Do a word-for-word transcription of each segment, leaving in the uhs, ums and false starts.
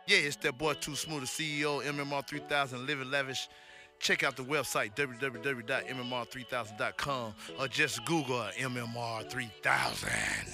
Yeah, it's that boy Too Smooth, the C E O, M M R three thousand, Living Lavish. Check out the website, w w w dot m m r three thousand dot com, or just Google M M R three thousand.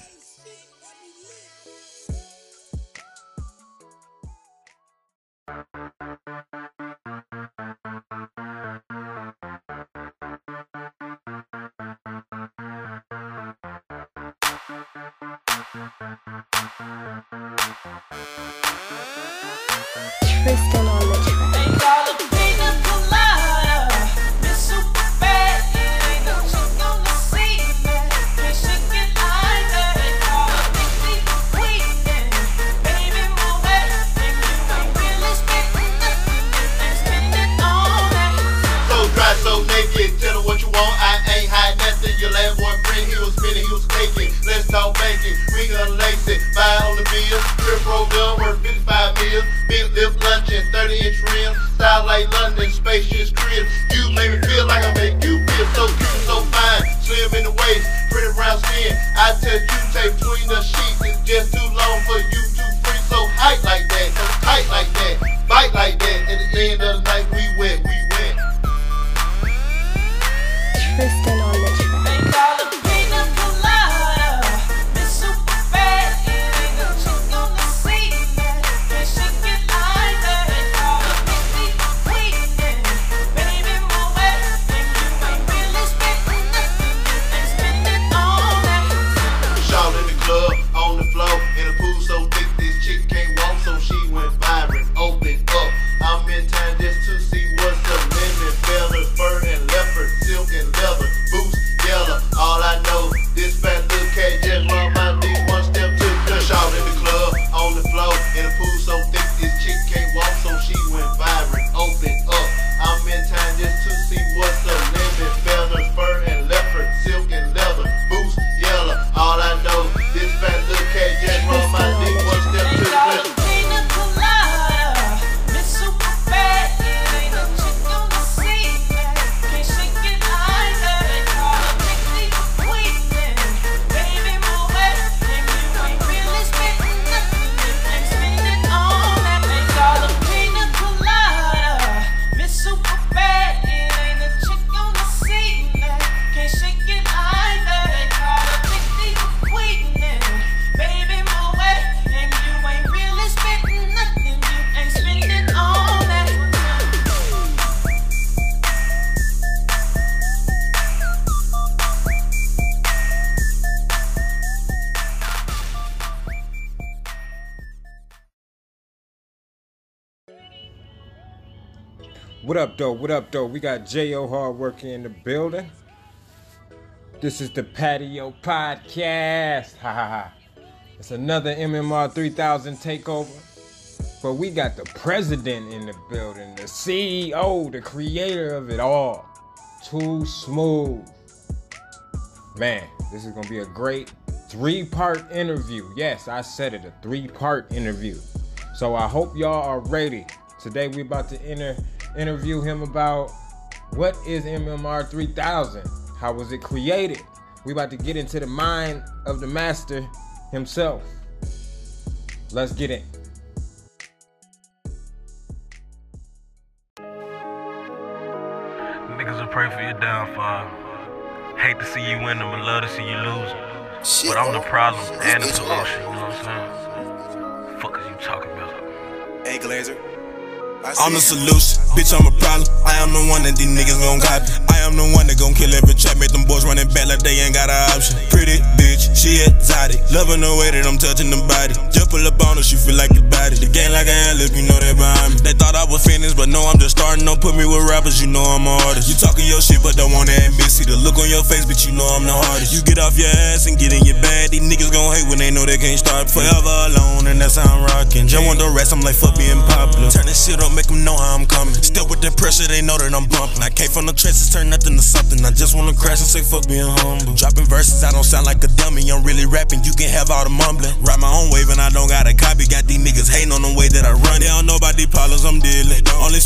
Tristan on the track. Ain't got a pina colada. It's super bad. It ain't no chick on the scene. Can't shake it like that. Ain't got a big deep weekend. Baby, move it. And you ain't really spending nothing. You ain't spending all that. So dry, so naked, tell her what you want, I ain't hide nothing. Your last boyfriend, he was spinning, he was faking. Let's talk banking, we gonna lace it. Buy on the bill, trip pro gun worth fifty-five mil. Big lift luncheon, thirty inch rims. Style like London, spacious crib. You make me feel like I make you feel so cute, so fine. Slim in the waist, pretty brown skin. I tell you, take between the sheets. It's just too long for you to free. So height like that, so tight like that, bite like that. At the end of the night, we wet, we wet. Tristan on the track. Ain't got a pina colada. It's super bad. It ain't no chick on the scene. Can't shake it like that. Ain't got a big deep weekend. Baby, move it. And you ain't really spending nothing. You ain't spending all that. Shawl in the club, on the floor, in a pool so thick this chick can't walk, so she went vibrant, open up. I'm in time just to see what's up. Lemon, feathers, fur and leopard, silk and leather, boots, yellow. All I know, this fat little cat just run my dick one step to the shawl in the club, on the floor, in a pool so thick this chick can't walk, so she went vibrant, open up. I'm in time just to see what's up. Lemon, feathers, fur and leopard, silk and leather, boots, yellow. All I know, this fat little cat just run my dick one step to Ain't the got a left. pina colada. It's super bad. It ain't no chick on the scene. Can't shake it like that. Ain't got a big deep weekend. Baby, move it. And you ain't really spending nothing. You ain't spending all that. Ain't got a pina colada. It's super bad. It ain't no chick on the scene. Can't shake it like that. Ain't got a big deep weekend. Baby, move it. And you ain't really spending nothing. You ain't spending all that. What up, though? What up, though? We got J O Hardworking in the building. This is the Patio Podcast. Ha ha ha. It's another M M R three thousand takeover. But we got the president in the building, the C E O, the creator of it all. Too Smooth. Man, this is going to be a great three-part interview. Yes, I said it, a three-part interview. So I hope y'all are ready. Today we about to inter- interview him about what is M M R three thousand? How was it created? We about to get into the mind of the master himself. Let's get in. Niggas will pray for your downfall. Hate to see you win them, but love to see you lose. Shit, But I'm the problem it's- and the it's solution, you know what I'm saying? Fuck is you talking about? Hey, Glazer. I'm the solution, bitch, I'm a problem. I am the one that these niggas gon' copy. I am the one that gon' kill every trap. Make them boys running back like they ain't got an option. Pretty bitch, she exotic. Loving the way that I'm touching the body. Just pull up on her, she feel like a body. The game like an alley, you know they behind me. They thought I was finished, but no, I'm just starting. Don't put me with rappers, you know I'm an artist. You talking your shit, but don't wanna admit. See the look on your face, but you know I'm the hardest. You get off your ass and get in your bag. These niggas gon' hate when they know they can't start. Forever alone, and that's how I'm rocking. Just want the rest, I'm like, fuck being popular. Turn this shit up, make them know how I'm coming. Still with the pressure, they know that I'm bumping. I came from the trenches, turn nothing to something. I just wanna crash and say fuck being humble. Dropping verses, I don't sound like a dummy. I'm really rapping, you can have all the mumbling. Write my own wave and I don't got a copy. Got these niggas hating on the way that I run. They don't know about these problems I'm dealing. Only speak on the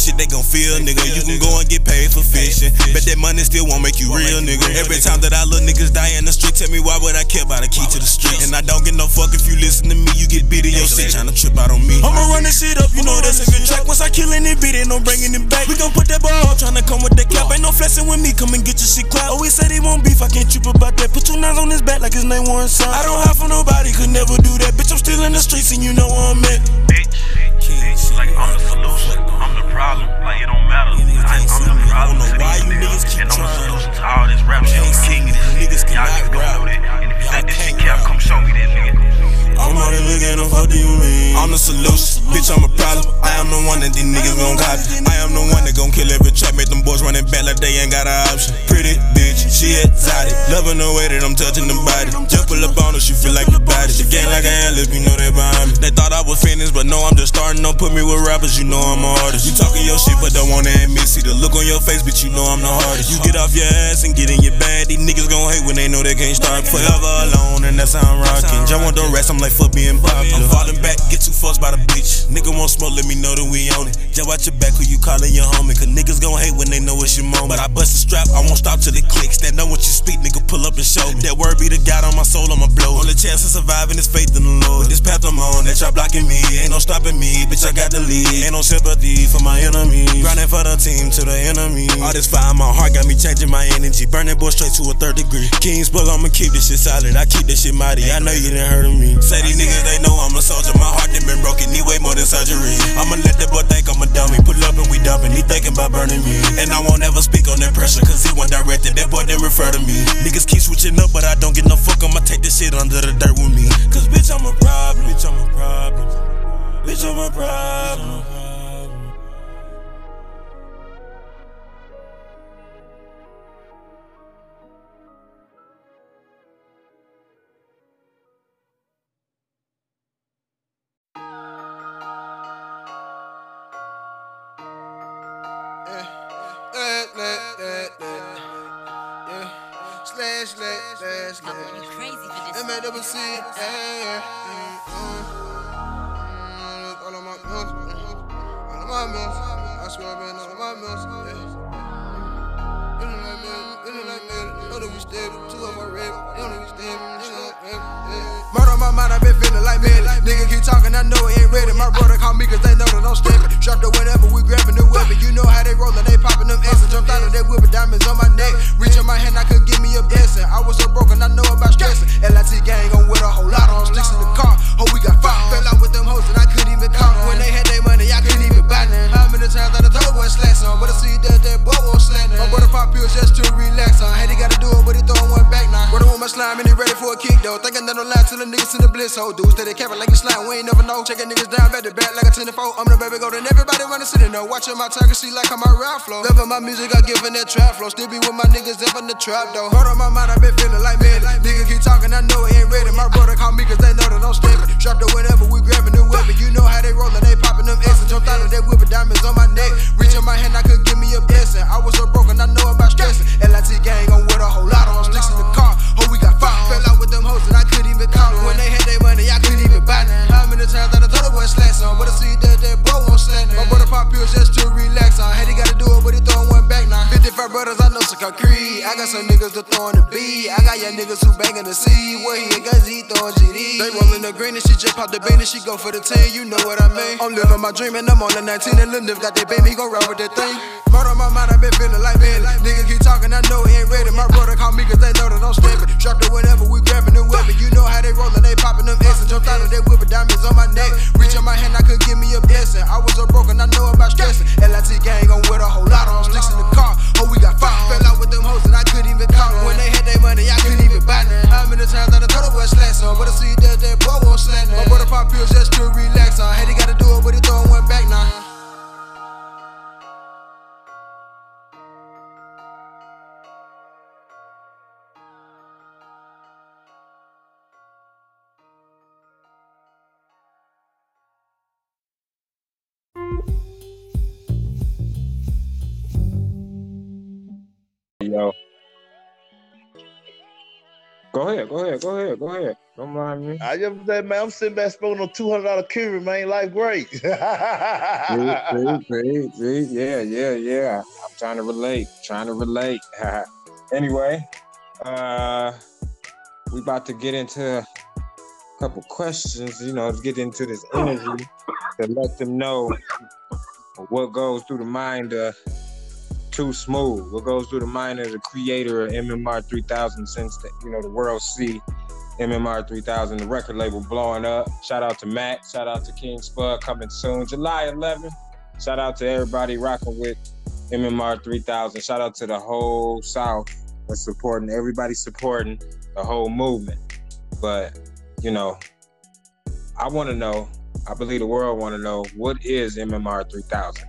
shit they gon' feel, nigga. You can go and get paid for fishing, but that money still won't make you real, nigga. Every time that I look niggas die in the street, tell me why would I care about a key to the street? And I don't get no fuck if you listen to me, you get beat in your shit, tryna trip out on me. I'ma run this shit up, you know that's a good track. Once I killin' it, beat it, no bringing it back. We gon' put that ball up, tryna come with that clap. Ain't no flexing with me, come and get your shit clap. Always say they won't beef, I can't trip about that. Put two nines on his back like his name Warren Son. I don't hide from nobody, could never do that. Bitch, I'm still in the streets and you know where I'm at. Bitch, bitch, like I'm the solution, I'm the problem. Like it don't matter. I, I'm the problem to these niggas, and I'm the solution to all this rap shit. I'm king of this shit. Y'all niggas gon' know that. And if you think this shit cap, come show me that, nigga. I'm already looking at what do you mean? I'm the solution, bitch, I'm a problem. I am the one that these niggas gon' copy. I am the one that gon' kill every track, make them boys running back like they ain't got an option. Pretty bitch, she exotic, loving the way that I'm touching the body. Just pull up on her, she feel like the body. She gang like an analyst, you know they behind me. They thought I was finished, but no, I'm just starting. Don't put me with rappers, you know I'm an artist. You talking your shit, but don't wanna admit. See the look on your face, bitch, you know I'm the hardest. You get off your ass and get in your bag. These niggas gon' hate when they know they can't start. Forever alone, and that's how I'm rocking. Just want the rest, I'm like fuck being popular. I'm falling back, get too fussed by the bitch. Nigga won't smoke, let me know that we on it. Just watch your back, who you calling your homie. Cause niggas gon' hate when they know it's your moment. But I bust a strap, I won't stop till it clicks. Stand up when you speak, nigga, pull up and show me. That word be the God on my soul, I'ma blow. Only chance of surviving is faith in the Lord. This path I'm on, that y'all blocking me. Ain't no stopping me, bitch, I got the lead. Ain't no sympathy for my enemies. Grinding for the team to the enemy. All this fire in my heart got me changing my energy. Burning boy straight to a third degree. Kingsburg, I'ma keep this shit solid. I keep this shit mighty. I know you didn't heard of me. Say these niggas, they know I'm a soldier. My heart done been broken, need way more than surgery. I'ma let that boy think I'm a dummy. Pull up and we dumping, he thinking about burning me. And I won't ever speak on that pressure, cause he wasn't directed. That boy didn't refer to me. Niggas keep switching up, but I don't get no fuck. I'ma take this shit under the dirt with me. Cause bitch, I'm a problem. Bitch, I'm a problem. Bitch, I'm a problem. Slash, slash, slash, slash. You crazy for this. M A double C, yeah, yeah. All of my mills, all of my mills. I swear I've been all of my mills, yeah. Feeling like me, feeling like me. Know that we stable, two of my rib. You know we stable, yeah. Murder on my mind, I've been feeling like me. Nigga keep talking, I know it ain't ready. My brother call me cause they know that I'm stepping. Strapped up whenever we grabbing the weapon. You know how they rollin', they popping them X's. Jumped out of that whip with diamonds on my neck. Reaching my hand, I could give me a blessing. I was so broken, I know about stressing. L I T gang on with a whole lot on sticks in the car. Oh, we got five. Fell out with them hoes and I couldn't even count. When they had their money, I couldn't even buy them. How many times I told boy slash on, but I see that that boy won't slash. My brother pop pills just to relax on. Had he gotta do it, but he throwing one back now. Brother with my slime and he ready for a kick though. Thinking that no lie till the niggas in the bliss hole. Dudes steady capping like a slime, we ain't never know. Checking niggas down back to back like a ten to four. I'm the baby goat and everybody wanna sit in there. Watching my target see like I'm a rap flow. Loving my music, I giving that trap flow. Still be with my niggas up in the trap though. Heart on my mind, I been feeling like me. Nigga keep talking, I know it ain't ready. My brother call me cause they know that I'm stepping. Strapped up whenever we grabbing the weapon. You know how they rollin', they popping them X's. Jumped out of that whip with diamonds on my neck. Reaching my hand, I could give me a blessing. I was so broken, I know about stressing. L I T gang on with a whole lot on sticks in the car. Oh, we got five. Fell out with them hoes and I couldn't even count. When they had their money, I couldn't even buy them. How many times I told her boy slash on, but I see that that boy won't slash. My brother pop pills just to relax on. Had he gotta do it, but he throwing one back now. fifty-five brothers, I know some concrete. I got some niggas that throwing the B. I got young niggas who banging the C. Where he and guns, he throwing G D. They rolling the green and she just pop the bean and she go for the ten. You know what I mean? I'm living my dream and I'm on the nineteen and Lil Nip got that baby, he gon' ride with that thing. Murder on my mind, I been feeling like me. Nigga keep talking, I know it ain't ready. My brother call me cause they know that I'm stepping. Strapped up whenever we grabbing the weapon. You know how they rollin', they popping them X's. Jumped out of that whip with diamonds on my neck. Reaching my hand, I could give me a blessing. I was so broken, I know about stressing. L I T gang on with a whole lot on sticks in the car. Oh, we got five. Fell out with them hoes and I couldn't even count. When they had their money, I couldn't even buy them. How many times I told her boy slash on, but I see that that boy won't slash. My brother pop pills just to relax on. Had he gotta do it, but he throwing one back now. Yo. Go Go ahead, go ahead, go ahead, go ahead. Don't mind me. I just said, man, I'm sitting back smoking on two hundred dollar Cuban, man. Life great. See, see, see, see, yeah, yeah, yeah. I'm trying to relate, trying to relate. Anyway, uh, we about to get into a couple questions, you know, to get into this interview to let them know what goes through the mind of Too Smooth, what goes through the mind of the creator of M M R three thousand since the, you know, the world see M M R three thousand, the record label blowing up. Shout out to Matt, shout out to King Spud coming soon, July eleventh. Shout out to everybody rocking with M M R three thousand. Shout out to the whole South that's supporting, everybody supporting the whole movement. But, you know, I want to know, I believe the world want to know, what is M M R three thousand?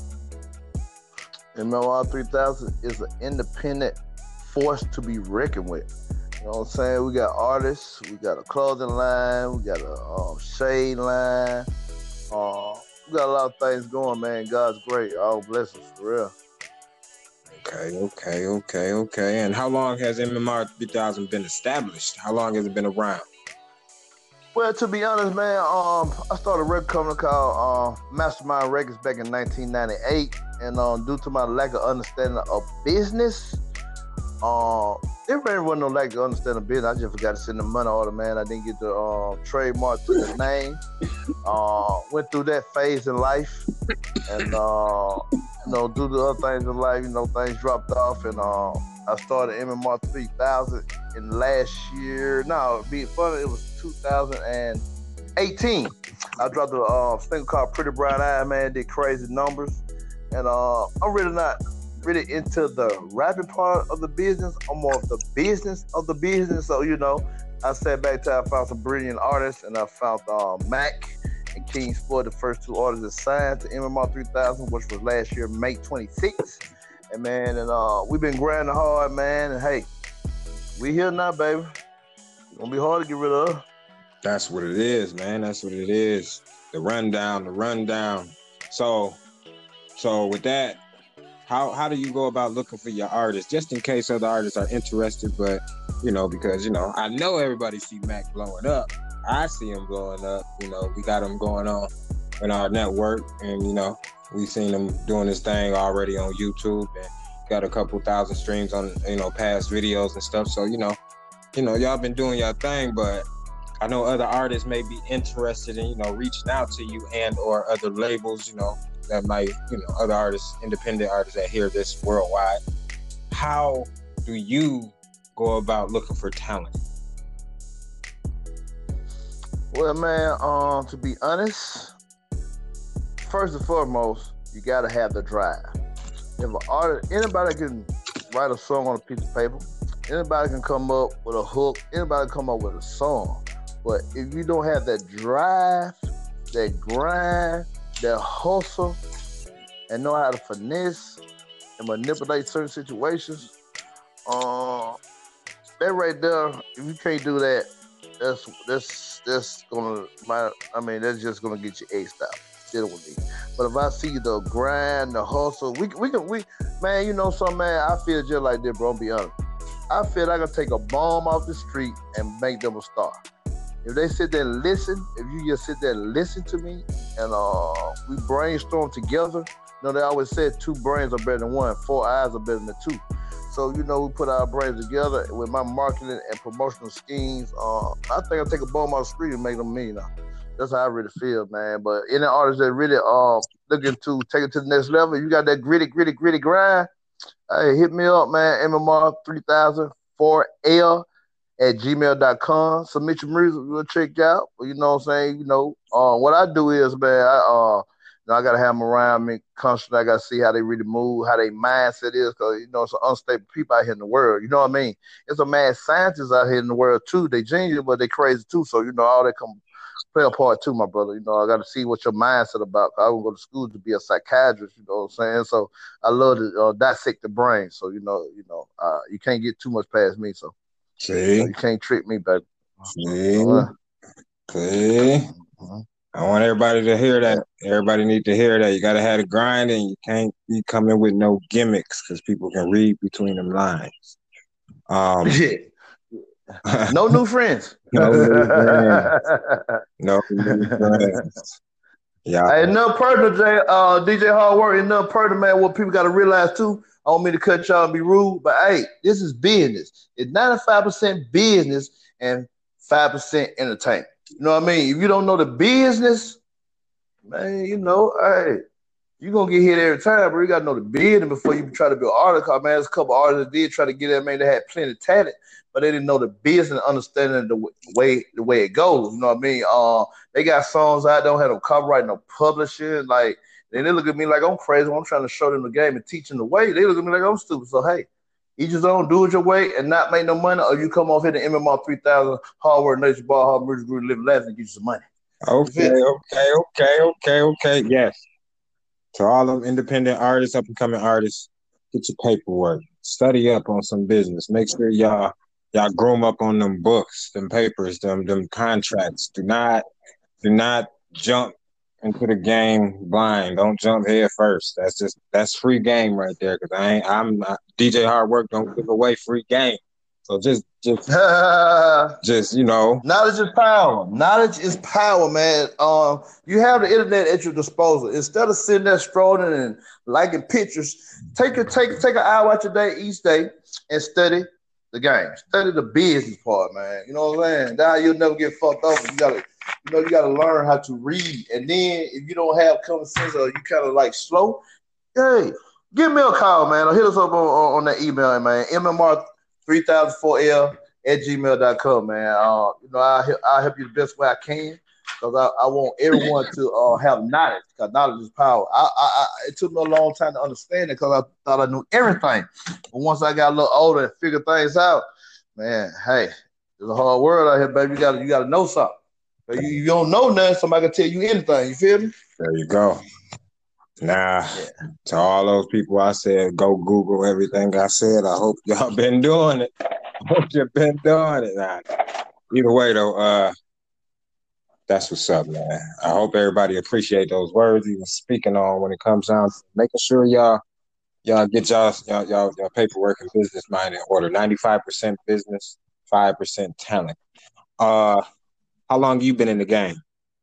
M M R three thousand is an independent force to be reckoned with. You know what I'm saying? We got artists, we got a clothing line, we got a um, shade line. Uh, we got a lot of things going, man. God's great. All blessings, for real. Okay, okay, okay, okay. And how long has M M R three thousand been established? How long has it been around? Well, to be honest, man, um, I started a record company called uh, Mastermind Records back in nineteen ninety-eight, and um, due to my lack of understanding of business, uh, there really wasn't no lack of understanding of business. I just forgot to send the money order, man. I didn't get the uh, trademark to the name. Uh, went through that phase in life, and uh, you know, due to other things in life, you know, things dropped off, and uh, I started M M R three thousand in last year. No, being funny, it was two thousand eighteen. I dropped a uh, single called Pretty Brown Eye, man, did crazy numbers. And uh, I'm really not really into the rapping part of the business. I'm more of the business of the business. So, you know, I sat back till I found some brilliant artists, and I found uh, Mac and King Sport, the first two artists that signed to M M R three thousand, which was last year, May twenty-sixth. And man, and uh, we've been grinding hard, man. And hey, we here now, baby. It's gonna be hard to get rid of. That's what it is, man. That's what it is. The rundown, the rundown. So, so with that, how how do you go about looking for your artists? Just in case other artists are interested, but you know, because you know, I know everybody see Mac blowing up. I see him blowing up. You know, we got him going on in our network, and you know, we seen him doing his thing already on YouTube, and got a couple thousand streams on, you know, past videos and stuff. So you know, you know, y'all been doing your thing, but I know other artists may be interested in, you know, reaching out to you and or other labels, you know, that might, you know, other artists, independent artists that hear this worldwide. How do you go about looking for talent? Well, man, um, to be honest, first and foremost, you gotta have the drive. If an artist, anybody can write a song on a piece of paper, anybody can come up with a hook, anybody can come up with a song. But if you don't have that drive, that grind, that hustle, and know how to finesse and manipulate certain situations, uh, that right there, if you can't do that, that's that's that's gonna, my, I mean, that's just gonna get you aced out. Deal with me. But if I see the grind, the hustle, we we can we, man, you know something, man. I feel just like this, bro. I'll be honest. I feel I can take a bomb off the street and make them a star. If they sit there and listen, if you just sit there and listen to me, and uh, we brainstorm together, you know, they always said two brains are better than one, four eyes are better than two. So, you know, we put our brains together with my marketing and promotional schemes. Uh, I think I'll take a bomb off the street and make them millionaire. That's how I really feel, man. But any artist that really uh, looking to take it to the next level, you got that gritty, gritty, gritty grind, hey, hit me up, man, M M R three thousand four L at gmail dot com. Submit your music, we'll check you out. You know what I'm saying? You know, uh, what I do is, man, I uh, you know, I gotta have them around me constantly. I gotta see how they really move, how their mindset is, because you know, it's an unstable people out here in the world. You know what I mean? It's a mad scientists out here in the world too. They genius, but they crazy too. So you know, all that come play a part too, my brother. You know, I gotta see what your mindset about. I won't go to school to be a psychiatrist. You know what I'm saying? So I love to uh, dissect the brain. So you know, you know, uh, you can't get too much past me. So. See, so you can't trick me, baby. See, uh, see. Uh-huh. I want everybody to hear that. Everybody need to hear that. You gotta have the grind, and you can't be coming with no gimmicks because people can read between them lines. Um, yeah. No new friends. No new friends. No new friends. Yeah. Hey, nothing personal, J, uh, D J Hard Work, and nothing personal, man. What people got to realize too. I don't mean to cut y'all and be rude, but hey, this is business. It's ninety-five percent business and five percent entertainment. You know what I mean? If you don't know the business, man, you know, hey, you're going to get hit every time, bro. You got to know the business before you try to be an artist. Man, there's a couple artists that did try to get that, man. They had plenty of talent, but they didn't know the business and understanding the way the way it goes. You know what I mean? Uh, they got songs out, don't have no copyright, no publishing. Like, and they look at me like I'm crazy when I'm trying to show them the game and teach them the way. They look at me like I'm stupid. So, hey, you just don't do it your way and not make no money, or you come off here to M M R three thousand, Hard Work Nation Ball, Hard Music Group, Live Laughing, and get you some money. Okay, okay, okay, okay, okay. Yes. To all them independent artists, up and coming artists, get your paperwork. Study up on some business. Make sure y'all y'all groom up on them books, them papers, them them contracts. Do not do not jump into the game blind. Don't jump head first. That's just that's free game right there. Cause I ain't I'm not, D J Hard Work don't give away free game. So just just just you know, knowledge is power. Knowledge is power, man. Um, you have the internet at your disposal. Instead of sitting there strolling and liking pictures, take a take take an hour out your day each day and study the game. Study the business part, man. You know what I'm saying? Now you'll never get fucked over. You gotta, you know, you gotta learn how to read. And then if you don't have common sense or you kind of like slow, hey, give me a call, man, or hit us up on, on, on that email, man. M M R three thousand four L at gmail dot com, man. Uh, you know, I'll, I'll help you the best way I can, because I, I want everyone to uh, have knowledge, because knowledge is power. I, I, I, it took me a long time to understand it, because I thought I knew everything. But once I got a little older and figured things out, man, hey, it's a hard world out here, baby. You got you got to know something. If you, you don't know nothing, somebody can tell you anything. You feel me? There you go. Now, yeah. To all those people I said, go Google everything I said. I hope y'all been doing it. I hope you've been doing it. Now, either way, though, uh, that's what's up, man. I hope everybody appreciate those words he was speaking on when it comes down to making sure y'all y'all get y'all y'all y'all, y'all paperwork and business mind in order. ninety-five percent business, five percent talent. Uh, how long you been in the game?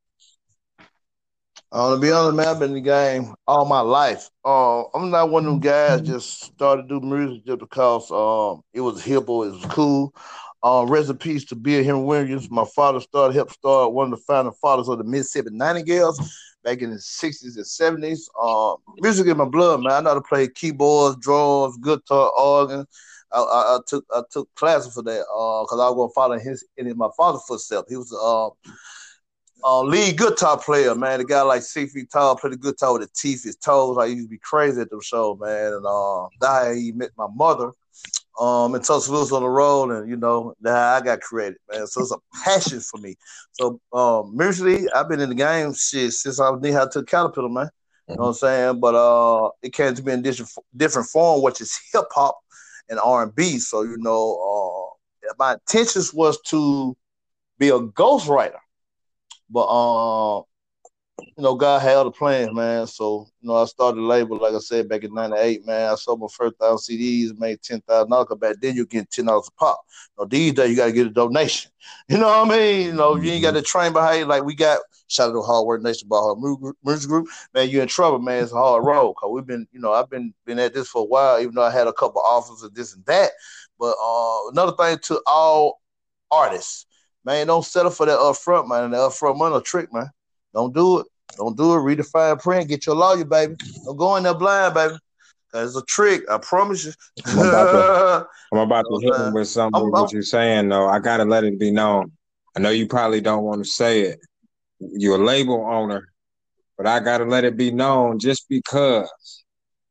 Uh, to be honest, man, I've been in the game all my life. Uh, I'm not one of them guys just started to do music just because um, it was hip or it was cool. Uh, rest in peace to Bill Henry Williams. My father started, helped start one of the founding fathers of the Mississippi Nightingales back in the sixties and seventies. Uh, music in my blood, man. I know how to play keyboards, drums, guitar, organ. I, I, I took I took classes for that because uh, I was going to follow his in my father's footsteps. He was uh, Uh, lead guitar player, man. The guy like six feet tall, played the guitar with the teeth, his toes. I used to be crazy at them shows, man. And uh, that he met my mother um, in Tuscaloosa on the road, and you know, that I got created, man. So it's a passion for me. So um, musically, I've been in the game shit since I was knee high to Caterpillar, man. You know what I'm saying? But uh, it came to me in different different form, which is hip hop and R and B. So you know, uh, my intentions was to be a ghostwriter. But, um, you know, God had other plans, man. So, you know, I started a label, like I said, back in ninety-eight, man. I sold my first one thousand C Ds, made ten thousand dollars. Back then, you're getting ten dollars a pop. You know, these days, you got to get a donation. You know what I mean? You know, you ain't got to train behind you like we got. Shout out to Hard Work Nation, about Hard Music Group. Man, you're in trouble, man. It's a hard road. Because we've been, you know, I've been been at this for a while, even though I had a couple offers of this and that. But uh, another thing to all artists, man, don't settle for that up front, man. And the up front money a trick, man. Don't do it. Don't do it. Read the fine print. Get your lawyer, baby. Don't go in there blind, baby. Cause it's a trick. I promise you. I'm about to, I'm about to hit him with something with what you're saying, though. I gotta let it be known. I know you probably don't want to say it. You're a label owner, but I gotta let it be known just because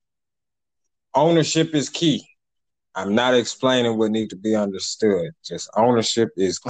ownership is key. I'm not explaining what needs to be understood. Just ownership is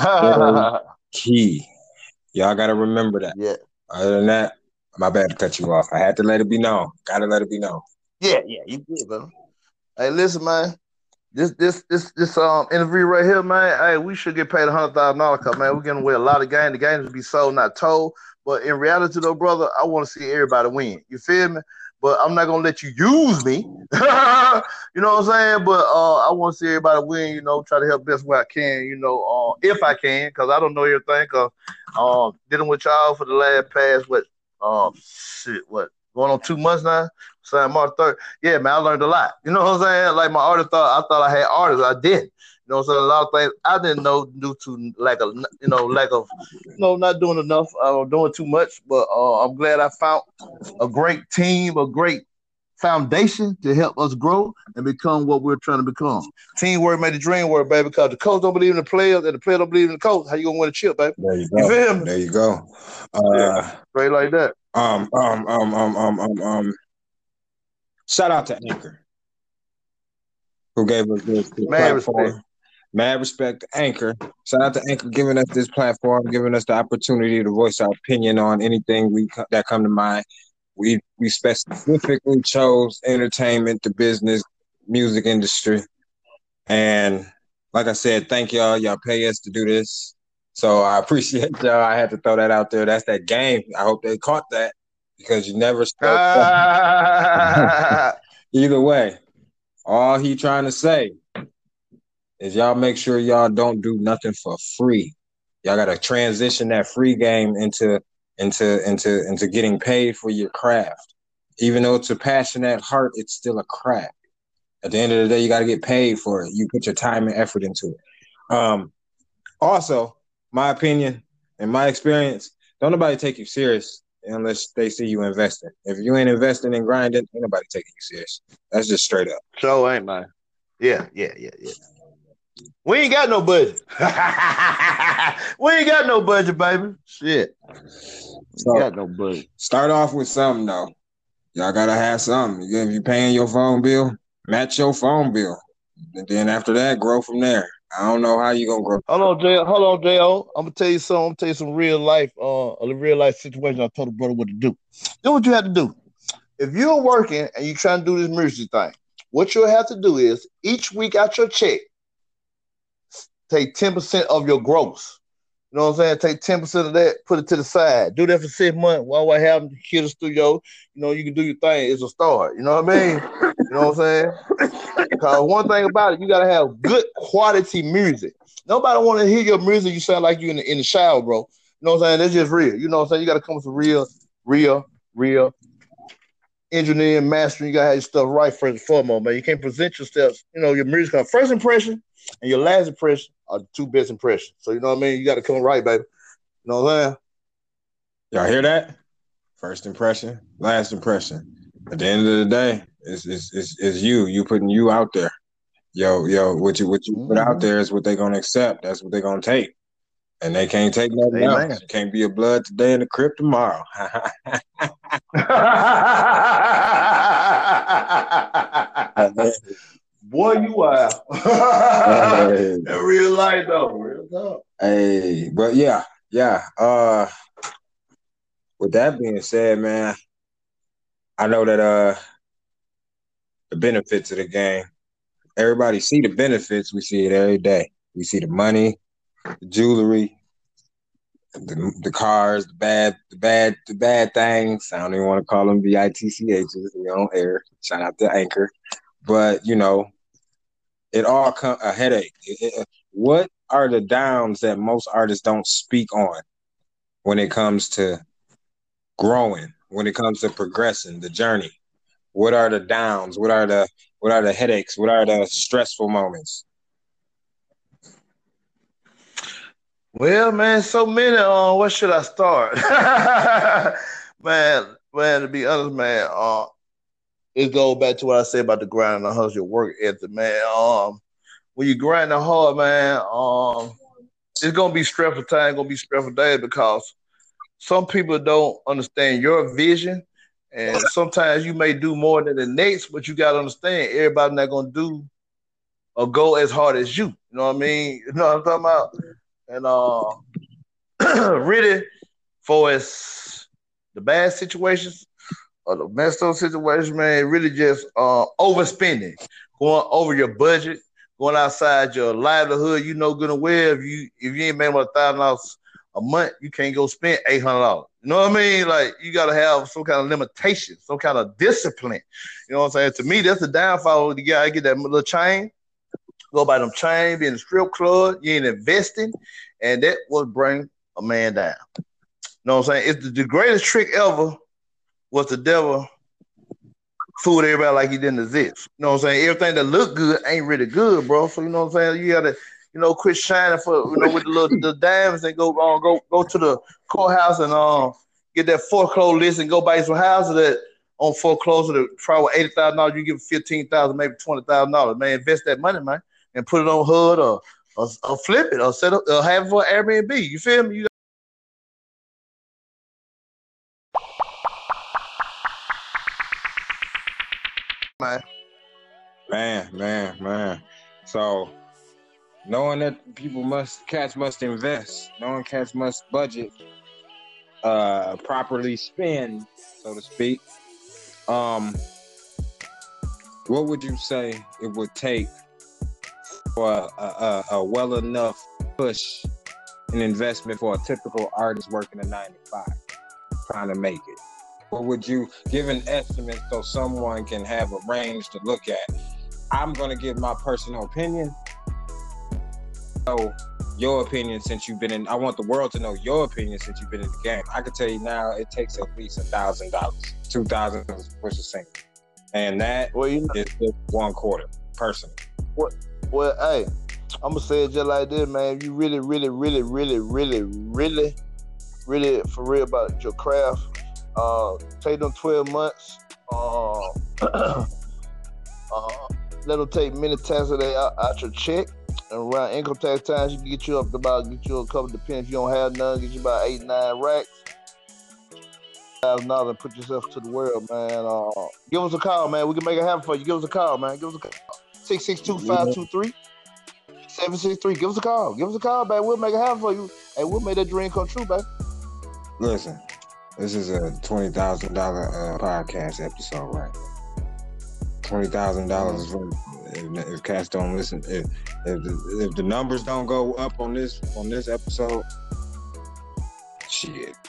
key. Y'all got to remember that. Yeah. Other than that, my bad to cut you off. I had to let it be known. Got to let it be known. Yeah, yeah, you good, bro. Hey, listen, man. This this this this um interview right here, man. Hey, we should get paid a hundred thousand dollars, cause man, we're giving away a lot of games. The games will be sold, not told. But in reality, though, brother, I want to see everybody win. You feel me? But I'm not gonna let you use me. You know what I'm saying? But uh, I want to see everybody win. You know, try to help best way I can. You know, uh, if I can, because I don't know everything. Cause um, dealing with y'all for the last past what um shit what going on two months now. Saying March third. Yeah, man, I learned a lot. You know what I'm saying? Like my artist thought I thought I had artists. I didn't. You know, so a lot of things I didn't know due to lack of, you know, lack of, you know, not doing enough, uh, doing too much. But uh, I'm glad I found a great team, a great foundation to help us grow and become what we're trying to become. Teamwork made the dream work, baby. Because the coach don't believe in the players and the player don't believe in the coach. How you gonna win a chip, baby? There you go. You feel me? There you go. Uh, yeah, straight like that. Um, um, um, um, um, um, um. Shout out to Anchor, who gave us this, this Man, platform. respect. Mad respect to Anchor. Shout out to Anchor giving us this platform, giving us the opportunity to voice our opinion on anything we that come to mind. We we specifically chose entertainment, the business, music industry, and like I said, thank y'all. Y'all pay us to do this, so I appreciate y'all. I had to throw that out there. That's that game. I hope they caught that because you never. Ah. Either way, all he trying to say is y'all make sure y'all don't do nothing for free. Y'all gotta transition that free game into into into into getting paid for your craft. Even though it's a passion at heart, it's still a craft. At the end of the day, you gotta get paid for it. You put your time and effort into it. Um, also, my opinion and my experience, don't nobody take you serious unless they see you investing. If you ain't investing and grinding, ain't nobody taking you serious. That's just straight up. So ain't man. Yeah, yeah, yeah, yeah. We ain't got no budget. We ain't got no budget, baby. Shit. So, we got no budget. Start off with something, though. Y'all got to have something. If you're paying your phone bill, match your phone bill. And then after that, grow from there. I don't know how you going to grow. Hold on, J. Hold on, J O. I'm going to tell you something. I'm going to tell you some real life, uh, a real life situation. I told the brother what to do. Do what you have to do. If you're working and you're trying to do this music thing, what you'll have to do is each week out your check, take ten percent of your gross. You know what I'm saying? Take ten percent of that, put it to the side. Do that for six months. While we're having the kids studio, you know, you can do your thing. It's a start. You know what I mean? You know what I'm saying? Because one thing about it, you got to have good quality music. Nobody want to hear your music. You sound like you in the, in the shower, bro. You know what I'm saying? That's just real. You know what I'm saying? You got to come with some real, real, real engineering, mastering. You got to have your stuff right first and foremost, man. You can't present yourself, you know, your music. First impression and your last impression are the two best impressions. So, you know what I mean? You got to come right, baby. You know what I'm saying? Y'all hear that? First impression, last impression. At the end of the day, it's, it's, it's, it's you. You putting you out there. Yo, yo, what you what you put out there is what they're going to accept. That's what they're going to take. And they can't take nothing Amen. else. You can't be a blood today and a crip tomorrow. Boy, you are. Hey. In real life, though. Real talk. Hey, but yeah, yeah. Uh, with that being said, man, I know that uh, the benefits of the game. Everybody see the benefits. We see it every day. We see the money, the jewelry, the, the cars, the bad, the bad, the bad things. I don't even want to call them B I T C H's. We on air. Shout out to Anchor. But you know, it all come a headache. It, it, what are the downs that most artists don't speak on when it comes to growing? When it comes to progressing, the journey? What are the downs? What are the what are the headaches? What are the stressful moments? Well, man, so many. Uh, where should I start? man, man, to be honest, man, uh, it goes back to what I said about the grind and the hustle, your work ethic, man. Um, when you grind hard, man, um, it's gonna be stressful time, gonna be stressful days because some people don't understand your vision, and sometimes you may do more than the next, but you gotta understand everybody not gonna do or go as hard as you. You know what I mean? You know what I'm talking about? And uh, really, for as the bad situations or the messed up situations, man, really just uh, overspending, going over your budget, going outside your livelihood. You know good and well if you if you ain't making a thousand dollars a month, you can't go spend eight hundred dollars. You You know what I mean? Like you gotta have some kind of limitation, some kind of discipline. You know what I'm saying? To me, that's the downfall. You gotta get that little chain, go by them chain, be in the strip club, you ain't investing, and that will bring a man down. You know what I'm saying? It's the, the greatest trick ever was the devil fooled everybody like he didn't exist. You know what I'm saying? Everything that look good ain't really good, bro. So you know what I'm saying? You gotta, you know, quit shining for you know with the little the diamonds and go on, uh, go go to the courthouse and um uh, get that foreclosure list and go buy some houses that on foreclosure that probably eighty thousand dollars. You give fifteen thousand, maybe twenty thousand dollars. Man, invest that money, man, and put it on H U D or or, or flip it or set up or have it for Airbnb. You feel me? You man. Man, man, man. So knowing that people must cats must invest, knowing cats must budget, uh, properly spend, so to speak. Um, what would you say it would take for a, a, a well enough push an investment for a typical artist working a nine to five, trying to make it? Or would you give an estimate so someone can have a range to look at? I'm going to give my personal opinion. So your opinion since you've been in, I want the world to know your opinion since you've been in the game. I can tell you now it takes at least a thousand dollars, two thousand dollars for a single. And that well, you know, is just one quarter, personally. What? Well, hey, I'm going to say it just like this, man. You really, really, really, really, really, really, really for real about your craft. Uh, take them twelve months. Uh, uh, let them take many taxes of that out, out your check. And around income tax times, you can get you up to about, get you a couple, depends if you don't have none, get you about eight, nine racks. Thousand dollars and put yourself to the world, man. Uh, give us a call, man. We can make it happen for you. Give us a call, man. Give us a call. six six two, five two three, seven six three. Give us a call. Give us a call, man. We'll make it happen for you. And we'll make that dream come true, man. Listen. This is a twenty thousand dollars uh, podcast episode, right? twenty thousand dollars if, if cats don't listen. If, if, the, if the numbers don't go up on this on this episode, shit.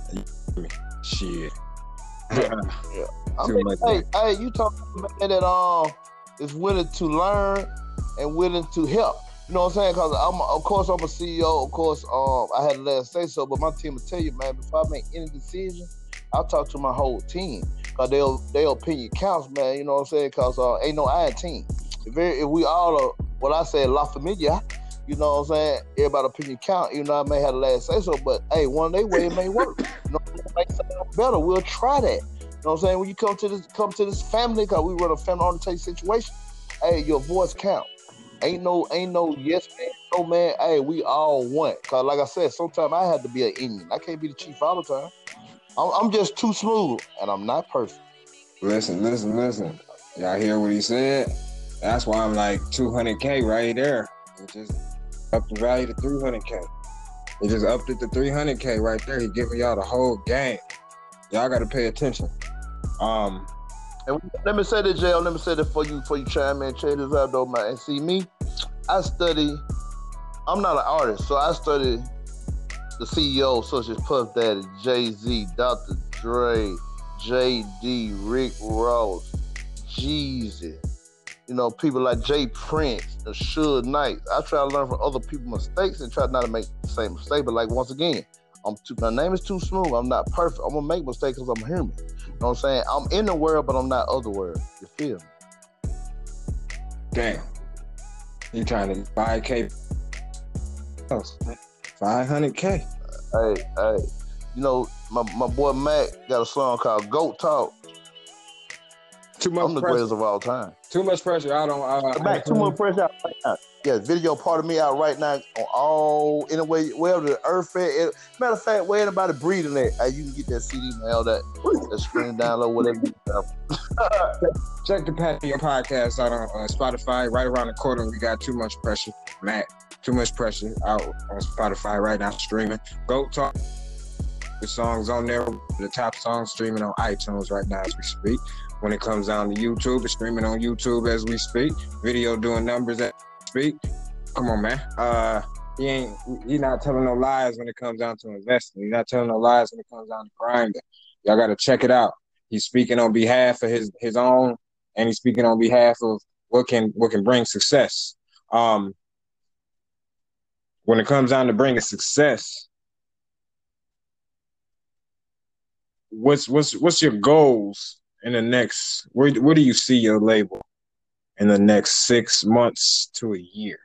Shit. Yeah. I mean, hey, hey, you talking about that um is willing to learn and willing to help. You know what I'm saying? Because I'm, of course, I'm a C E O. Of course, um, I had to let say so, but my team will tell you, man, before I make any decision, I'll talk to my whole team because their their opinion counts, man. You know what I'm saying? Because uh, ain't no I in team. If, if we all are, what I say, La Familia, you know what I'm saying? Everybody's opinion count. You know, I may have the last say so, but hey, one day way it may work. You know, it may sound better. We'll try that. You know what I'm saying? When you come to this, come to this family, because we run a family oriented situation. Hey, your voice count. Ain't no, ain't no yes man, no man. Hey, we all want. Cause like I said, sometimes I have to be an Indian. I can't be the chief all the time. I'm, I'm just too smooth, and I'm not perfect. Listen, listen, listen. Y'all hear what he said? That's why I'm like two hundred K right there. It just up the value to three hundred K. It just upped it to three hundred K right there. He giving y'all the whole game. Y'all got to pay attention. Um. And let me say this, J L. Let me say this for you, for you chime in, check this out, though, man. And see me, I study. I'm not an artist, so I study the C E Os such as Puff Daddy, Jay-Z, Doctor Dre, J D, Rick Ross, Jeezy. You know, people like Jay Prince, and Suge Knight. I try to learn from other people's mistakes and try not to make the same mistake. But like once again, I'm too, my name is too smooth. I'm not perfect. I'm gonna make mistakes because I'm human. You know what I'm saying? I'm in the world, but I'm not of the world. You feel me? Damn. You trying to buy K? five hundred K. Hey, hey. You know, my, my boy Mac got a song called Goat Talk. Too much I'm the pressure. greatest of all time. Too much pressure. I don't. Uh, Mac, too much pressure out right now. Yeah, video part of me out right now on all, in a way, wherever the earth at. Matter of fact, where anybody breathing at, hey, you can get that C D, man, all that, that screen download, whatever you have. Check the Patio podcast out on uh, Spotify. Right around the corner, we got Too Much Pressure. Matt, Too Much Pressure out on Spotify right now, streaming. Go Talk. The songs on there, the top songs streaming on iTunes right now as we speak. When it comes down to YouTube, it's streaming on YouTube as we speak. Video doing numbers as we speak. Come on, man. Uh, He ain't. He not telling no lies when it comes down to investing. He's not telling no lies when it comes down to grinding. Y'all got to check it out. He's speaking on behalf of his his own, and he's speaking on behalf of what can what can bring success. Um, when it comes down to bringing success, what's what's what's your goals in the next? Where where do you see your label in the next six months to a year?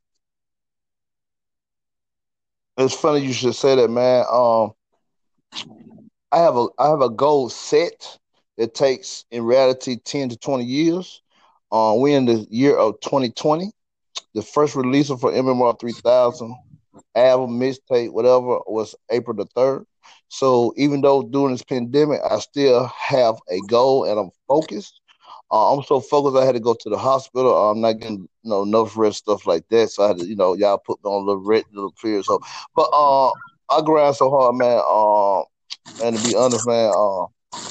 It's funny you should say that, man. Um, I have a I have a goal set that takes in reality ten to twenty years. Uh, we're in the year of twenty twenty. The first release for M M R three thousand album, mixtape, whatever, was April the third. So even though during this pandemic, I still have a goal and I'm focused. Uh, I'm so focused, I had to go to the hospital. I'm not getting you know, enough rest, stuff like that. So I had to, you know, y'all put me on a little red, little period. So, but uh, I grind so hard, man. Uh, and to be honest, man, uh,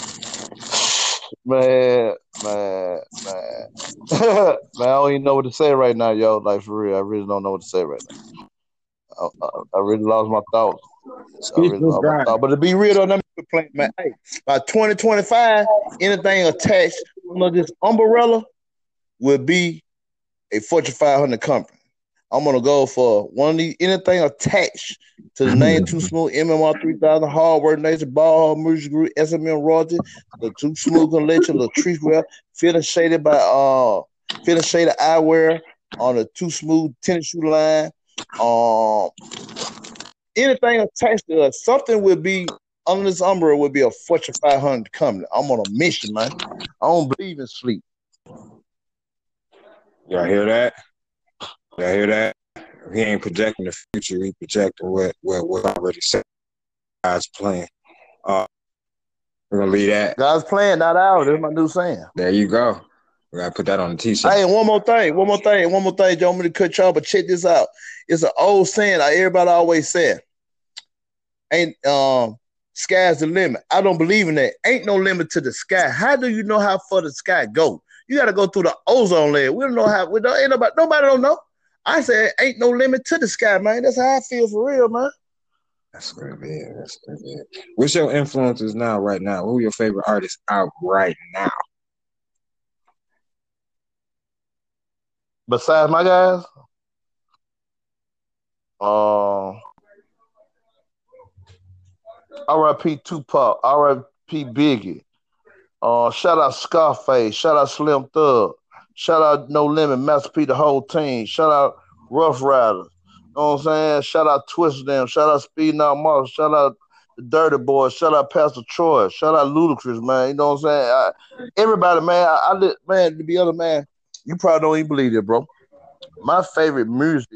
man, man, man, man, I don't even know what to say right now, yo. Like for real, I really don't know what to say right now. I, I, I really lost my thoughts. I really lost my thoughts. But to be real, though, let me complain, man. Hey, by twenty twenty-five, anything attached under this umbrella will be a Fortune five hundred company. I'm gonna go for one of these anything attached to the name Too Smooth, M M R three thousand, Hardware Nation, Ball Music Group, S M M Royalty, the Too Smooth Collection, the Trees Wear, Feeling Shaded by uh Feeling Shaded Eyewear on the Too Smooth tennis shoe line. Um, anything attached to us, something will be under this umbrella will be a Fortune five hundred company. I'm on a mission, man. I don't believe in sleep. Y'all hear that? Y'all hear that? He ain't projecting the future. He projecting what what what already said. God's plan. Uh, we're gonna leave that. God's plan, not ours. That's my new saying. There you go. We gotta put that on the t-shirt. Hey, one more thing, one more thing, one more thing. Don't want me to cut y'all, but check this out. It's an old saying that everybody always said. Ain't um sky's the limit. I don't believe in that. Ain't no limit to the sky. How do you know how far the sky go? You got to go through the ozone layer. We don't know how. We don't. Ain't nobody. Nobody don't know. I said, ain't no limit to the sky, man. That's how I feel for real, man. That's good, man. That's good, man. What's your influences now, right now? Who are your favorite artists out right now? Besides my guys, um, R I P Tupac, R I P Biggie. Uh, shout out Scarface. Shout out Slim Thug. Shout out No Limit, Master P, the whole team. Shout out Rough Riders. You know what I'm saying? Shout out Twist Them. Shout out Speed Now Mark. Shout out the Dirty Boys. Shout out Pastor Troy. Shout out Ludacris, man. You know what I'm saying? I, everybody, man. I, I lit, man, to be other man, you probably don't even believe it, bro. My favorite music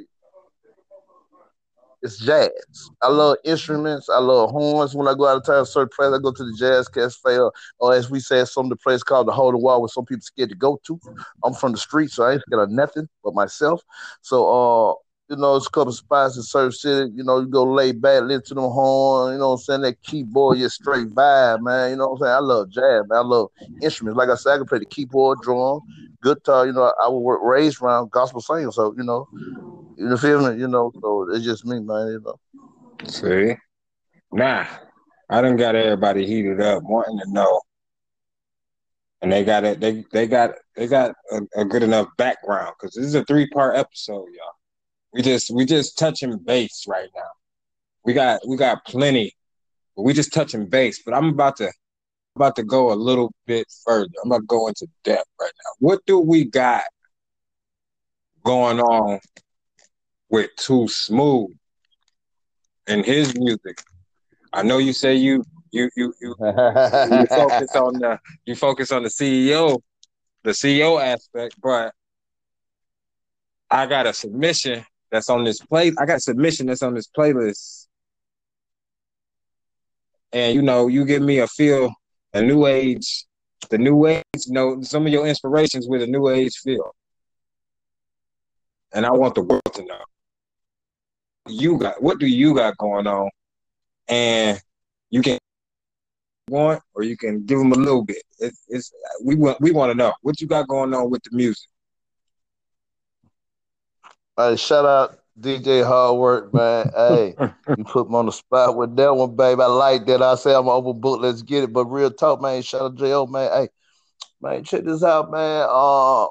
is jazz. I love instruments. I love horns. When I go out of town, certain place, I go to the Jazz Cafe, or, or as we say, some of the place called the Hole in the Wall, where some people scared to go to. I'm from the street, so I ain't scared of nothing but myself. So, uh, you know, it's a couple of spots in Surf City. You know, you go lay back, listen to them horn. You know what I'm saying? That keyboard, your straight vibe, man. You know what I'm saying? I love jazz, man. I love instruments. Like I said, I can play the keyboard, drum, guitar. You know, I was raised around gospel singing, so you know. You feel me? You know, so it's just me, man. You know. See, nah, I done got everybody heated up, wanting to know, and they got it. They they got they got a, a good enough background because this is a three part episode, y'all. We just we just touching base right now. We got we got plenty, but we just touching base. But I'm about to about to go a little bit further. I'm about to go into depth right now. What do we got going on with Too Smooth and his music? I know you say you you you you, you focus on the you focus on the C E O, the C E O aspect, but I got a submission that's on this play. I got a submission that's on this playlist, and you know, you give me a feel, a new age, the new age. You know, some of your inspirations with a new age feel, and I want the world to know. You got what do you got going on, and you can want or you can give them a little bit. It, it's we want we want to know what you got going on with the music. All right, shout out D J Hard Work, man. Hey, you put me on the spot with that one, babe. I like that. I say I'm overbooked. Let's get it. But real talk, man. Shout out to J O, man. Hey, man, check this out, man. Uh,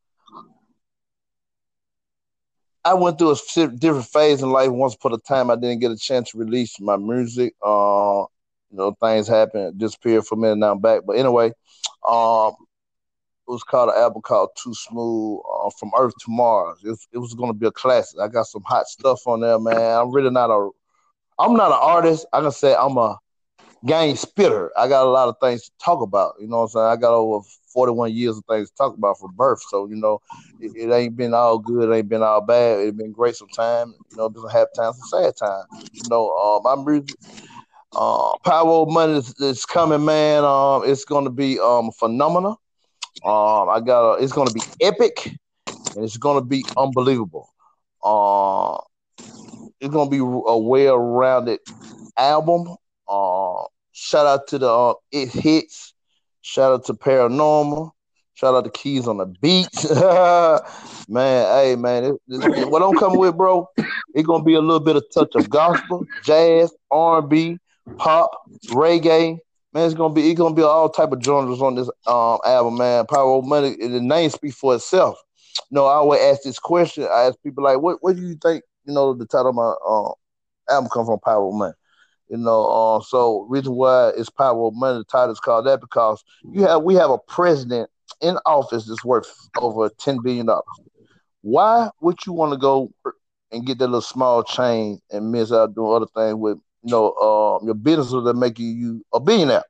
I went through a si- different phase in life. Once upon a time, I didn't get a chance to release my music. Uh, you know, things happened, disappeared for a minute, now I'm back. But anyway, um, it was called an album called Too Smooth, uh, From Earth to Mars. It, it was going to be a classic. I got some hot stuff on there, man. I'm really not a, I'm not an artist. I can say I'm a game spitter. I got a lot of things to talk about. You know what I'm saying? I got over forty-one years of things to talk about from birth. So, you know, it, it ain't been all good. It ain't been all bad. It been great sometimes. You know, been some happy times, some sad times. You know, uh, my music, uh, Power Over Money is, is coming, man. Um, it's going to be um, phenomenal. Um, I got a, it's going to be epic and it's going to be unbelievable. Uh, it's going to be a well-rounded album. Uh, Shout out to the uh, It Hits. Shout out to Paranormal. Shout out to Keys on the Beats. Man, hey, man, it, it, what I'm coming with, bro, it's going to be a little bit of touch of gospel, jazz, R and B, pop, reggae. Man, it's gonna be it's gonna be all type of genres on this um album, man. Power Over Money, the name speaks for itself. You know, I always ask this question. I ask people like, what what do you think? You know, the title of my uh, album come from Power Over Money. You know, uh, so reason why it's Power Over Money, the title is called that because you have we have a president in office that's worth over ten billion dollars. Why would you want to go and get that little small change and miss out doing other things with you know uh, your businesses that make you, you a billionaire?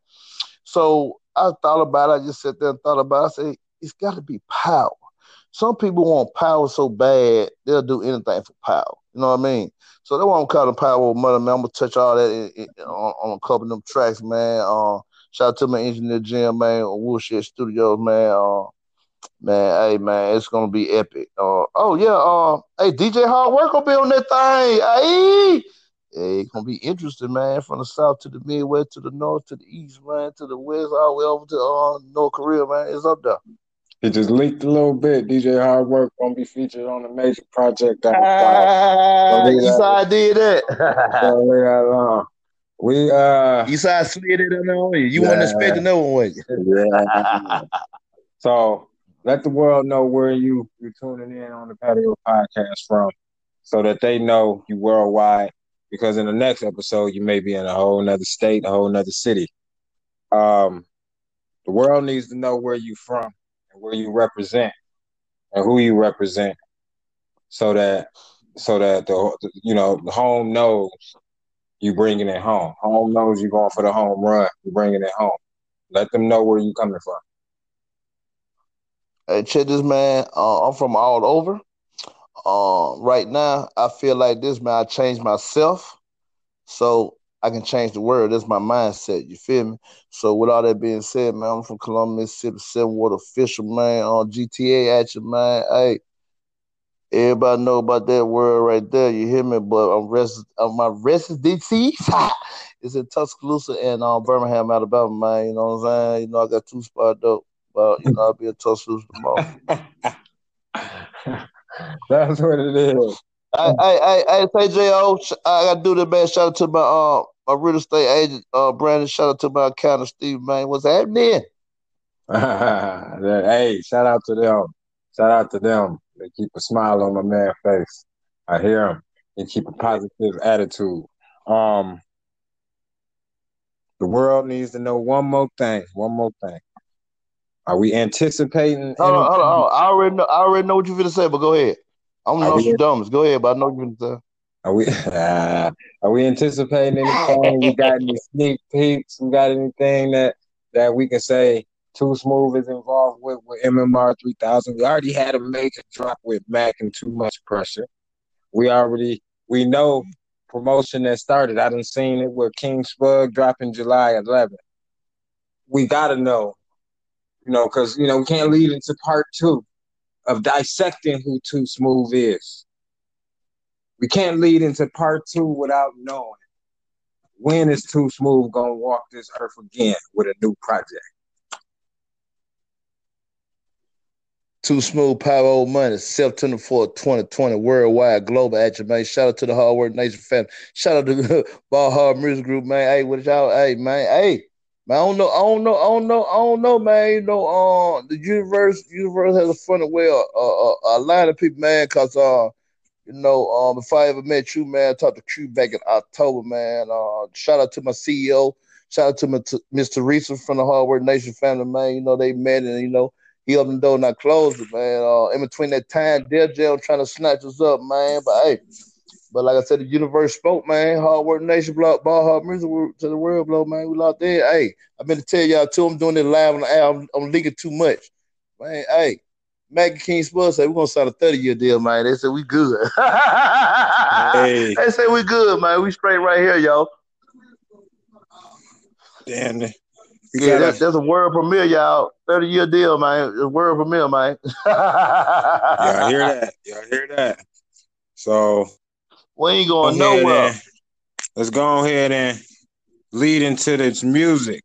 So I thought about it. I just sat there and thought about it. I said, it's got to be power. Some people want power so bad, they'll do anything for power. You know what I mean? So that's why I'm calling Power Over Money, man. I'm going to touch all that in, in, on, on a couple of them tracks, man. Uh, shout out to my engineer, Jim, man, on Woolshed Studios, man. Uh, man, hey, man, it's going to be epic. Uh, oh, yeah. Uh, hey, D J Hard Work will be on that thing. Hey. Hey, it's gonna be interesting, man. From the south to the Midwest to the north to the east, man, to the west, all the way over to uh, North Korea, man. It's up there. He just leaked a little bit. D J Hard Work gonna be featured on a major project down south. Ah, Don't leave that, Eastside did that. don't leave that alone. We uh Eastside slid it on you. You weren't yeah, expecting that one, were you? yeah. So let the world know where you you tuning in on the Patio Podcast from, so that they know you worldwide. Because in the next episode, you may be in a whole nother state, a whole nother city. Um, the world needs to know where you from and where you represent and who you represent, so that so that the you know the home knows you bringing it home. Home knows you going for the home run. You bringing it home. Let them know where you coming from. Hey, check this, man. Uh, I'm from all over. Uh, right now, I feel like this, man. I changed myself so I can change the world. That's my mindset. You feel me? So with all that being said, man, I'm from Columbia, Mississippi, Seven Water Official, man. On G T A action, man. Hey, everybody know about that word right there. You hear me? But I'm rest, uh, my residency is in Tuscaloosa and uh, Birmingham, Alabama, man. You know what I'm saying? You know, I got two spots though. But you know, I'll be in Tuscaloosa tomorrow. That's what it is. I, I, I, I say, J O, I got to do the man. Shout out to my uh, my real estate agent, uh, Brandon. Shout out to my accountant, Steve, man. What's happening? Hey, shout out to them. Shout out to them. They keep a smile on my man's face. I hear them. They keep a positive attitude. Um, the world needs to know one more thing. One more thing. Are we anticipating? Hold on, any- hold on, hold on. I already know. I already know what you're gonna say, but go ahead. I'm Are we- Nostradamus. Go ahead, but I know what you're gonna say. Are we uh, are we anticipating anything? We got any sneak peeks? We got anything that that we can say Too Smooth is involved with with M M R three thousand? We already had a major drop with Mac and Too Much Pressure. We already we know promotion that started. I done seen it with King Spug dropping July eleventh. We gotta know, you know, because you know we can't lead into part two of dissecting who Too Smooth is. We can't lead into part two without knowing when is Too Smooth gonna walk this earth again with a new project. Too Smooth, Power Old Money, September fourth, twenty twenty, worldwide, global action, man. Shout out to the Hard Work Nation family. Shout out to the Ball Hard Music Group, man. Hey, what y'all? Hey, man. Hey, man. I don't know. I don't know. I don't know. I don't know, man. You know, uh, the universe, universe has a funny way of uh, uh, a lot of people, man, cause uh, you know, um, before I ever met you, man, I talked to Q back in October, man. Uh, shout out to my C E O. Shout out to my t- Miss Teresa from the Hard Work Nation family, man. You know, they met and, you know, he opened the door and I closed it, man. Uh, in between that time, Dell Jail trying to snatch us up, man. But, hey, but like I said, the universe spoke, man. Hard Work Nation, ball hard music to the world, blow, man. We locked in. Hey, I've been to tell y'all, too, I'm doing it live on the air. I'm, I'm leaking too much. Man, hey. Maggie King Spurs say we're gonna sign a thirty-year deal, man. They said we good. Hey. They say we good, man. We straight right here, y'all. Damn. Yeah, gotta... that, that's a world premiere, y'all. thirty-year deal, man. A world premiere, man. Y'all hear that? Y'all hear that? So we ain't going go nowhere. And, let's go ahead and lead into this music.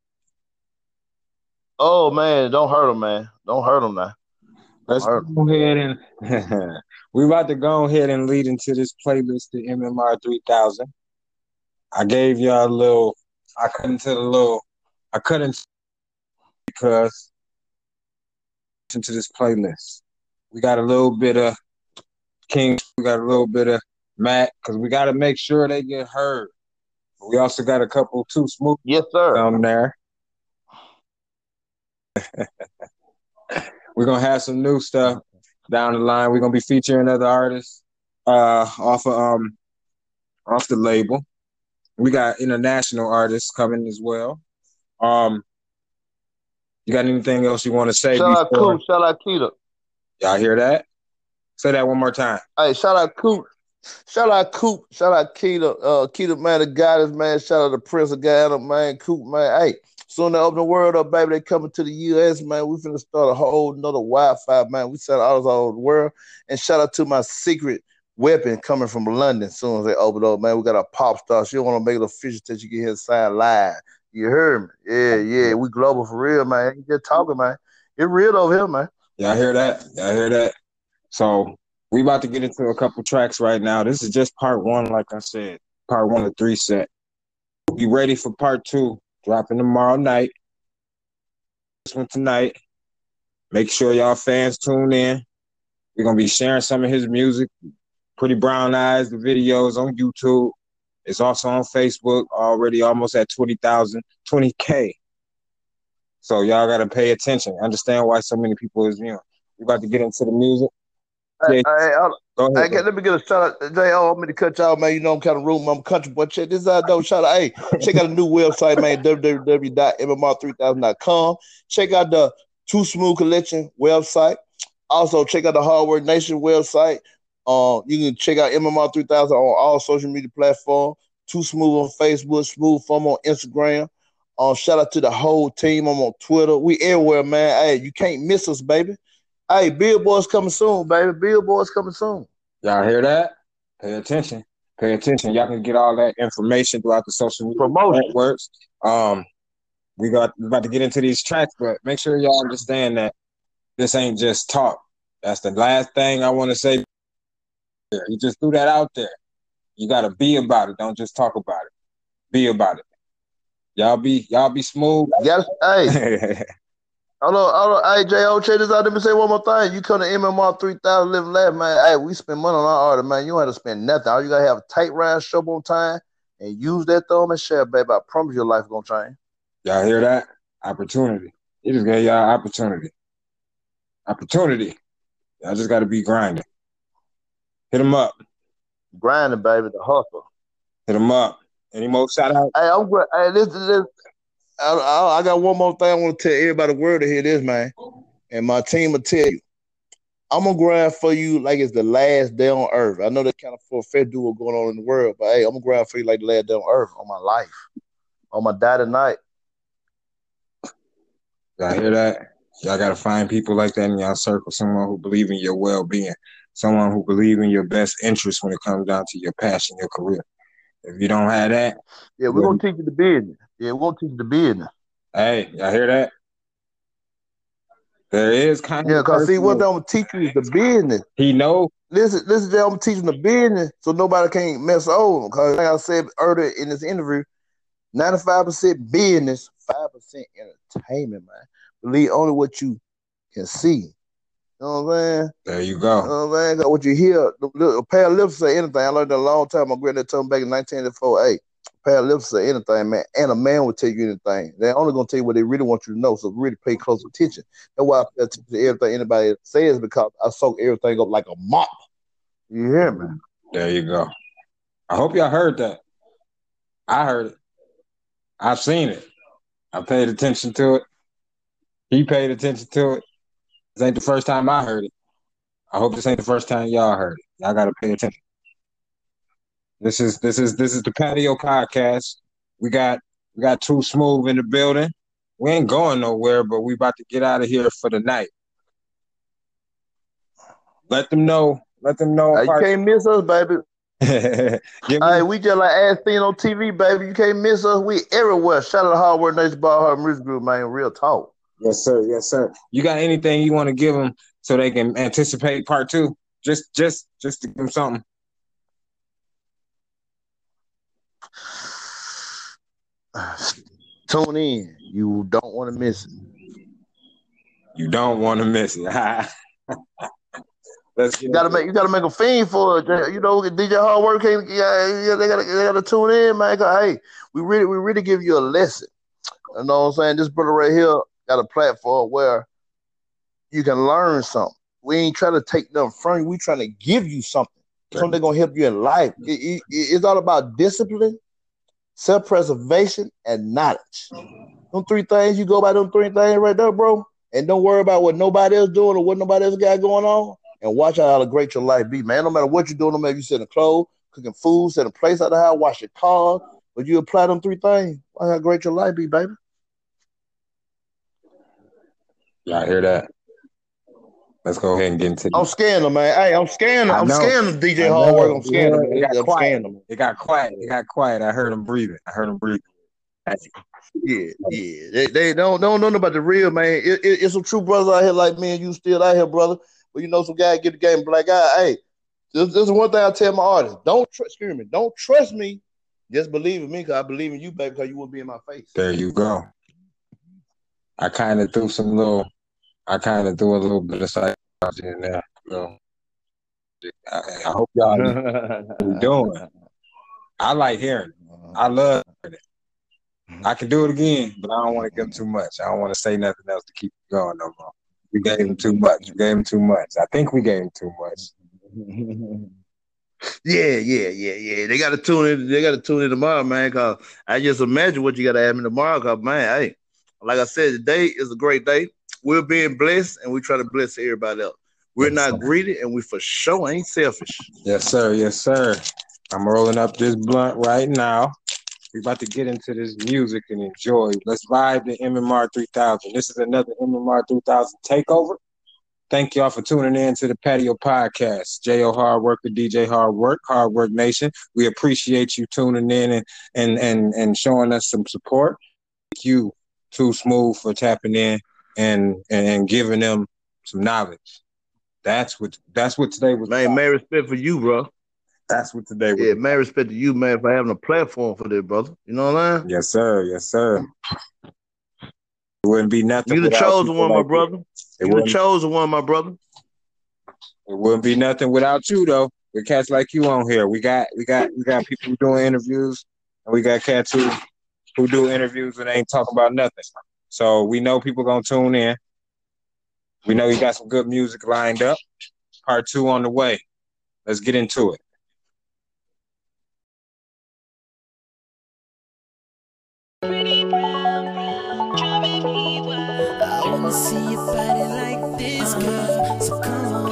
Oh man, don't hurt them, man. Don't hurt them now. Let's go ahead and we're about to go ahead and lead into this playlist, the M M R three thousand. I gave y'all a little, I cut into the little, I cut into because into this playlist. We got a little bit of King, we got a little bit of Matt, because we got to make sure they get heard. We also got a couple Too Smooth. Yes, sir. Down there. We're going to have some new stuff down the line. We're going to be featuring other artists uh, off of um off the label. We got international artists coming as well. Um, you got anything else you want to say? Shout out Coop. Shout out Keita. Y'all hear that? Say that one more time. Hey, shout out Coop. Shout out Coop. Shout out Keita. Uh, Keita, man, the goddess, man. Shout out the Prince of Ghana, man. Coop, man. Hey. Soon they open the world up, baby. They coming to the U S, man. We finna start a whole another Wi-Fi, man. We send artists all over the world. And shout out to my secret weapon coming from London. Soon as they open up, man, we got a pop star. She don't want to make it official till you get here and sign live. You heard me? Yeah, yeah. We global for real, man. Ain't just talking, man. It's real over here, man. Y'all hear that? Y'all hear that? So we about to get into a couple tracks right now. This is just part one, like I said. Part one of three set. Be ready for part two. Dropping tomorrow night. This one tonight. Make sure y'all fans tune in. We're going to be sharing some of his music. Pretty Brown Eyes, the videos on YouTube. It's also on Facebook, already almost at twenty thousand, twenty K. So y'all got to pay attention. Understand why so many people is viewing. We're about to get into the music. Hey, hey, Go ahead, hey, let me get a shout out. J O, I'm going to cut y'all, man. You know I'm kind of room. I'm country boy. Check this out, though. Shout out. Hey, check out the new website, man. w w w dot m m r three thousand dot com. Check out the Too Smooth Collection website. Also, check out the Hard Work Nation website. Uh, you can check out M M R three thousand on all social media platforms. Too Smooth on Facebook, Smooth Fun on Instagram. Uh, shout out to the whole team. I'm on Twitter. We everywhere, man. Hey, you can't miss us, baby. Hey, Billboard's coming soon, baby. Billboard's coming soon. Y'all hear that? Pay attention. Pay attention. Y'all can get all that information throughout the social media Promotion. networks. Um, we got we about to get into these tracks, but make sure y'all understand that this ain't just talk. That's the last thing I want to say. You just threw that out there. You gotta be about it. Don't just talk about it. Be about it. Y'all be y'all be smooth. Yes, hey. Hold on, hold on. Hey, J O, check this out. Let me say one more thing. You come to M M R three thousand Live Laugh, man. Hey, we spend money on our artist, man. You don't have to spend nothing. All you got to have a tight round show on time and use that thumb and share, baby. I promise your life going to change. Y'all hear that? Opportunity. He just gave y'all opportunity. Opportunity. Y'all just got to be grinding. Hit them up. Grinding, baby. The hustle. Hit them up. Any more shout out? Hey, I'm hey, this is this. I, I, I got one more thing I want to tell everybody the world to hear this, man. And my team will tell you. I'm going to grind for you like it's the last day on earth. I know that kind of for a fair duo going on in the world, but hey, I'm going to grind for you like the last day on earth on my life. On my die tonight. Y'all hear that? Y'all got to find people like that in y'all circle. Someone who believe in your well-being. Someone who believe in your best interest when it comes down to your passion, your career. If you don't have that. Yeah, we're going to teach you the business. Yeah, we're going to teach you the business. Hey, y'all hear that? There is kind Yeah, of cause see, what personal. I'm gonna teach you is the business. He know. Listen, listen, Jay, I'm teaching the business so nobody can't mess over. Cause like I said earlier in this interview, ninety-five percent business, five percent entertainment, man. Believe only what you can see. You know what I'm saying? There you You go. know what I'm saying? 'Cause what you hear, the, the, a pair of lips say anything. I learned that a long time. My granddad told me back in nineteen eighty-four, hey, a pair of lips say anything, man. And a man will tell you anything. They're only going to tell you what they really want you to know. So really pay close attention. That's why I pay attention to everything anybody says, because I soak everything up like a mop. You hear me? There you go. I hope y'all heard that. I heard it. I've seen it. I paid attention to it. He paid attention to it. This ain't the first time I heard it. I hope this ain't the first time y'all heard it. Y'all gotta pay attention. This is this is this is the Patio Podcast. We got we got Too Smooth in the building. We ain't going nowhere, but we about to get out of here for the night. Let them know. Let them know. Hey, you can't miss us, baby. Give Hey, me, we just like as seen on T V, baby. You can't miss us. We everywhere. Shout out to Hard Work Nation, Ball Hard Music Group, man. Real talk. yes, sir. Yes, sir. You got anything you want to give them so they can anticipate part two? Just, just, just to give them something. Tune in. You don't want to miss it. You don't want to miss it. Let's You get gotta into make you gotta make a fiend for it. You know, D J Hard Work can't. Yeah, yeah, they gotta they gotta tune in, man. 'Cause, hey, we really we really give you a lesson. You know what I'm saying? This brother right here got a platform where you can learn something. We ain't trying to take nothing from you. We trying to give you something. Something that's gonna help you in life. It, it, it's all about discipline, self-preservation, and knowledge. Them three things, you go by them three things right there, bro. And don't worry about what nobody else doing or what nobody else got going on. And watch out how great your life be, man. No matter what you're doing, no matter if you're setting clothes, cooking food, setting a place out of the house, wash your car, but you apply them three things, watch how great your life be, baby. Y'all hear that? Let's go ahead and get into I'm this. scanning, man. Hey, I'm scanning. I I'm know. scanning D J I Hard know. Work. I'm scanning, Yeah, man. it got I'm quiet. scanning, man. It got quiet. It got quiet. I heard him breathing. I heard him breathing. Yeah, yeah. They, they don't don't know about the real, man. It, it, it's some true brothers out here like me and you still out here, brother. But you know, some guy get the game black eye. Hey, this, this is one thing I tell my artists: don't trust, excuse me, don't trust me. Just believe in me, because I believe in you, baby, because you will be in my face. There you go. I kind of threw some little. I kind of threw a little bit of psychology in there. So I, I hope y'all know what we're doing. I like hearing it. I love it. I can do it again, but I don't want to give them too much. I don't want to say nothing else to keep it going no more. We gave him too much. We gave him too much. I think we gave him too much. Yeah, yeah, yeah, yeah. They got to tune in. They got to tune in tomorrow, man. Cause I just imagine what you got to have me tomorrow. Cause man, hey, like I said, today is a great day. We're being blessed, and we try to bless everybody else. We're not greedy, and we for sure ain't selfish. Yes, sir. Yes, sir. I'm rolling up this blunt right now. We're about to get into this music and enjoy. Let's vibe the M M R three thousand. This is another M M R three thousand takeover. Thank y'all for tuning in to the Patio Podcast. J O Hard Worker, D J Hard Work, Hard Work Nation. We appreciate you tuning in and and and, and showing us some support. Thank you, Too Smooth, for tapping in and, and, and giving them some knowledge. That's what that's what today was. Man, about. man, respect for you, bro. That's what today was. Yeah, man, respect to you, man, for having a platform for this, brother. You know what I'm saying? Yes, sir. Yes, sir. It wouldn't be nothing. You the without chosen people one, my like brother. It You the wouldn't, chosen one, my brother. it wouldn't be nothing without you, though. With cats like you on here, we got we got we got people who doing interviews, and we got cats who who do interviews and ain't talking about nothing. So we know people gonna tune in. We know you got some good music lined up. Part two on the way. Let's get into it. I wanna see your body like this, girl. So come on.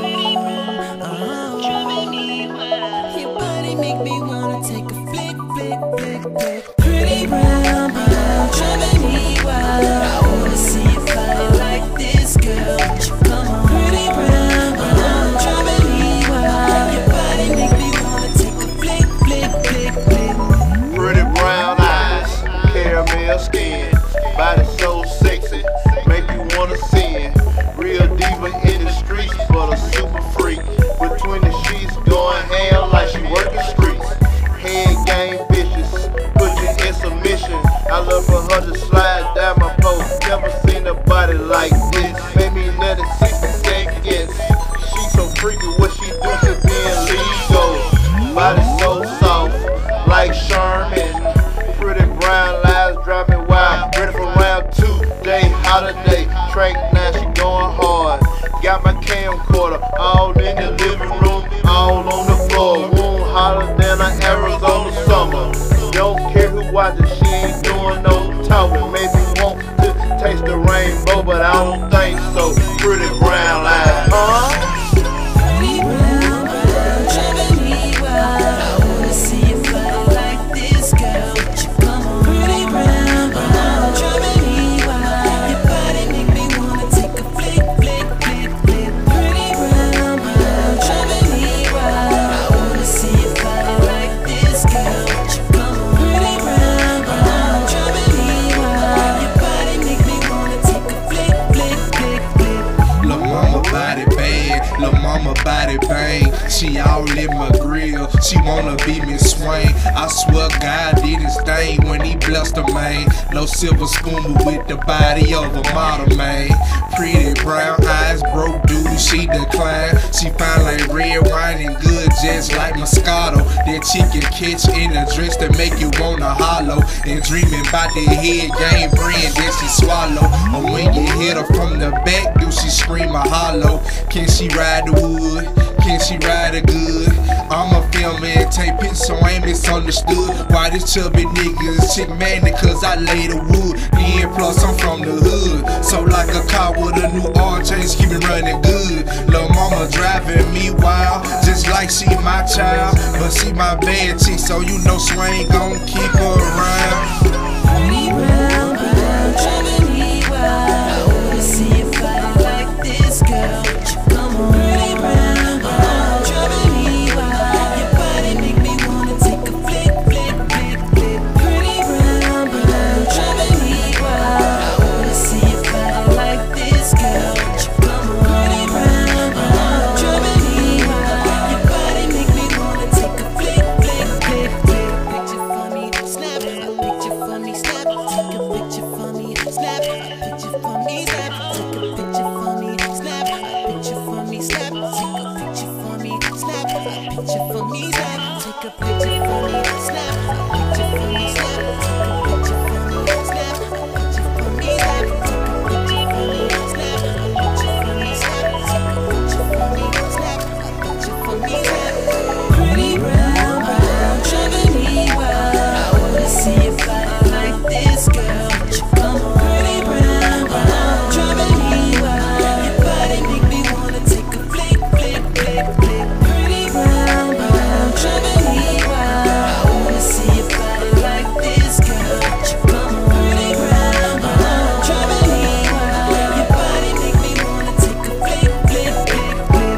Uh-huh. Your body make me wanna take a flick, flick, flick, flick. Pretty brown, brown, driving me wild. I wanna see your body like this, girl. Come on. Pretty brown, brown, driving me wild. Your body make me wanna take a flick, flick, flick, flick. Pretty brown eyes, caramel skin, body so sexy, make you wanna sin. Real body like this. Made me nut in sixty seconds. She so freaky, what she do to being legal. Body so soft, like Sherman. Pretty brown lies drive me wild. Ready for round two, day holiday. Track now, she going hard. Got my camcorder all in the living room, all on the floor. Wound hotter than an Arizona summer. Don't care who watches, she ain't doing no talking. Maybe want to taste the rainbow, but I don't think so. Pretty brown lies, huh? Pretty brown, brown, driving me wild. I wanna see you fight like this, girl. Would you come on? Pretty brown, brown, driving me wild. Your body make me wanna take a flick, flick, flick, flick. Pretty brown, brown, driving me wild. I wanna see you fight like this, girl. Would you come on? Pretty brown, brown, driving me wild. Your body make me wanna take a flick, flick, flick, flick. Lil' mama body bad, lil' mama body bang. She all in my grill, she wanna be Miss Swain. I swear God did his thing when he blessed her, man. No silver spoon, but with the body of a model, man. Pretty brown eyes, broke dude, she declined. She fine like red wine and good just like Moscato. That chicken catch in a dress that make you wanna hollow. And dreaming about that head game brand that she swallow. Or when you hit her from the back, do she scream a hollow? Can she ride the wood? Can she ride it good? I'm a film and take pictures so I ain't misunderstood. Why this chubby nigga is chick man? Cause I lay the wood. Then plus I'm from the hood. So like a car with a new oil change, keep it running good. Lil' mama driving me wild, just like she my child. But she my bad chick, so you know Swain gon' keep her around. Pretty brown, brown, driving me wild. I wanna see you fight like this, girl. Would you come on? Pretty brown, brown, driving me wild. Your body make me wanna take a flick, flick, flick, flick. Pretty brown, brown, driving me wild. I wanna see you fight like this, girl. Would you come on? Pretty brown, brown, driving me wild. Your body make me wanna take a flick, flick, flick, flick. Picture for me, snap. A picture for me, snap. Take a picture for me, snap. A picture for me, snap. Take a picture for me, snap. A picture for me, snap. Take a picture for me, snap. A picture for me, snap. Take a picture for me, snap. A picture for me, snap. Take a picture for me, snap. A picture for me, snap. Take a picture for me, snap. A picture for me, snap. Take a picture for me, snap. A picture for me, snap. Pretty brown, brown, driving me wild. I wanna see you fight like this, girl. Would you come on? Pretty brown, brown, driving me wild. Your body make me wanna take a flick, flick, flick, flick. Pretty brown, brown, driving me wild. I wanna see you fight like this, girl. Would you come on? Pretty brown, brown, driving me wild. Your body make me wanna take a flick, flick, flick, flick.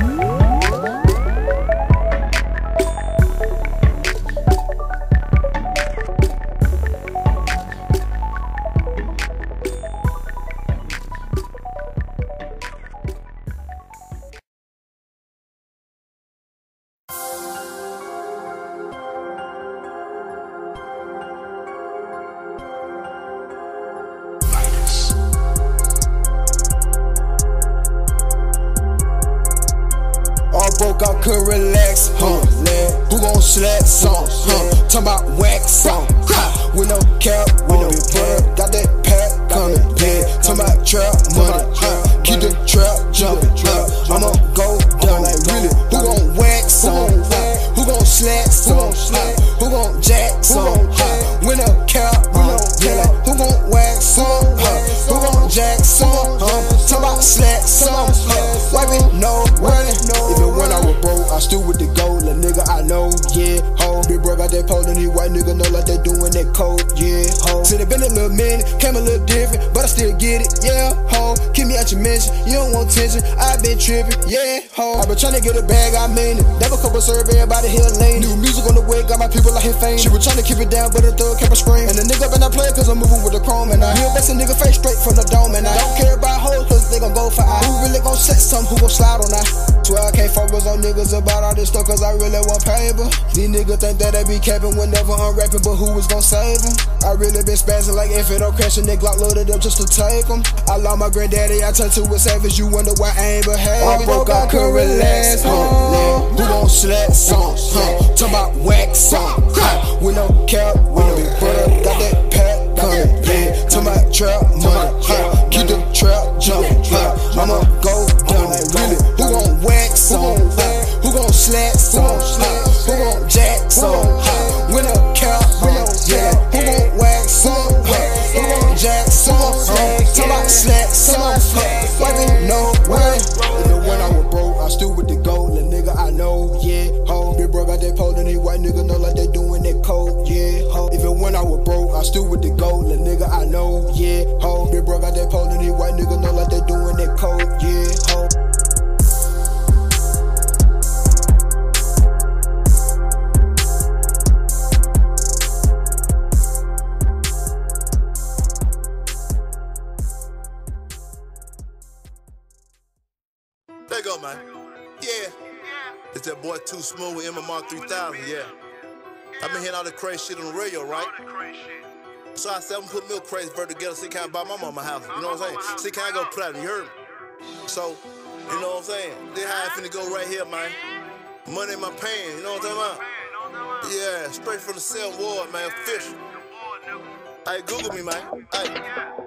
All broke, I couldn't relax, huh? Who gon' slack some, huh? Talking about wax some, huh? With no cap, with no cap. Got that pack coming, yeah. Talking about trap money, huh? Keep the trap jumping, huh? I'ma go down like really. Who gon' wax some, huh? Who gon' slack some, huh? Who gon' jack some, huh? With no cap, huh? Yeah, who gon' wax some, huh? Who gon' jack some, huh? Talking about slack some, huh? Wiping no running, even when I was broke, I stood with the gold, a nigga I know, yeah, ho. Big bro got that pole and he white nigga know like they doing that code, yeah, ho. Said it been a little minute, came a little different, but I still get it, yeah, ho. Keep me out your mention, you don't want tension, I been tripping, yeah, ho. I been tryna get a bag, I mean it. Never couple serve everybody here lane. New music on the way, got my people like his fame. She was tryna keep it down, but the thug kept a scream. And the nigga been I play cause I'm moving with the chrome, and I hear best a nigga face straight from the dome, and I don't care about hoes cause they gon' go roll for I. Who really gon' set some? Who gon' slide on that? Swear I can't focus on niggas about all this stuff cause I really want paper. These niggas think that they be capping whenever I'm rapping, but who was gon' save them? I really been spazzing like if it don't crash and they Glock loaded up just to take them. I lost my granddaddy, I turned to a savage, you wonder why I ain't behaving. I broke, I couldn't relax, huh? Who gon' slack some, huh? Talk about wax some, huh? With no cap, with no butter, got that pack coming, yeah. Talk about trap money, huh? Keep the trap jumping, huh? I'ma go down, like really. Who gon' wax some, huh? Who gon' slack some, huh? Who gon' jack some, huh? With no cap, yeah. Who gon' wax some, huh? Who gon' jack some, huh? Talk about slack some, huh? Why they know way? Even when I was broke, I stood with the gold, the nigga I know, yeah, ho. Big bro got that pole, and these white niggas know like they doing that coke, yeah, ho. Even when I was broke, I stood with the gold, the nigga I know, yeah, ho. Big bro got that pole, and these white niggas know like they doing that coke, yeah, ho. There you go, man. Yeah. It's that boy Too Smooth with M M R three thousand, yeah. I've been hearing all the crazy shit on the radio, right? So I said I'm put milk crazy bird together, see can I buy my mama house, you know what I'm saying? See can I go platinum, you heard me? So, you know what I'm saying? This how I finna go right here, man. Money in my pants, you know what I'm talking about? Yeah, straight from the cell ward, man, official. Hey, Google me, man. Hey.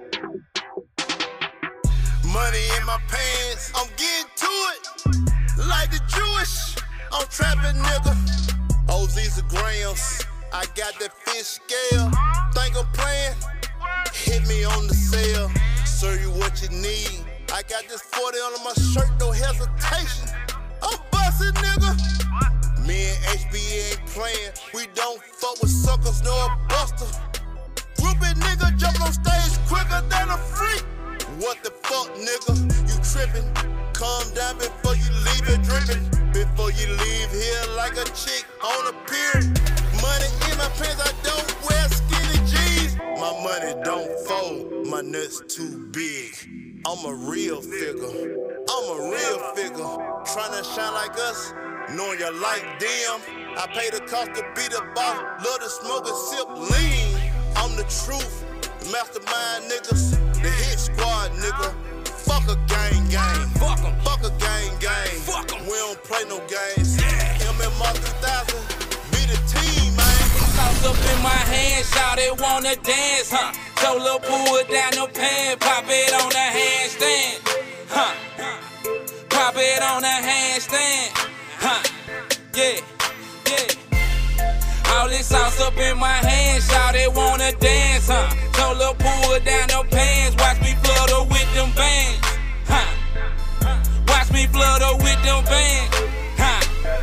Money in my pants, I'm getting to it. Like the Jewish, I'm trapping nigga. O Z's a grams, I got that fish scale. Think I'm playing? Hit me on the sale. Serve you what you need. I got this forty under my shirt, no hesitation. I'm bustin', nigga. Me and H B ain't playing. We don't fuck with suckers, no a buster. Groupie nigga jumping on stage quicker than a freak. What the fuck, nigga? You trippin'? Calm down before you leave it drippin'. Before you leave here like a chick on a pier. Money in my pants, I don't wear skinny jeans. My money don't fold, my nuts too big. I'm a real figure, I'm a real figure. Tryna shine like us, knowing your light dim. I pay the cost to be the boss, love to smoke and sip lean. I'm the truth, mastermind niggas. The hit squad, nigga. Fuck a gang gang. Fuck em. Fuck a gang gang. Fuck em. We don't play no games. Yeah. M M R three thousand, be the team, man. Sauce up in my hand, shout it, wanna dance, huh? So little pull it down no pan, pop it on the handstand, huh? Pop it on the handstand, huh? Yeah, yeah. All this sauce up in my hand, shout it, wanna dance, huh? So little pull it down no pants, watch me flutter with them bands, huh? Watch me flutter with them bands, huh?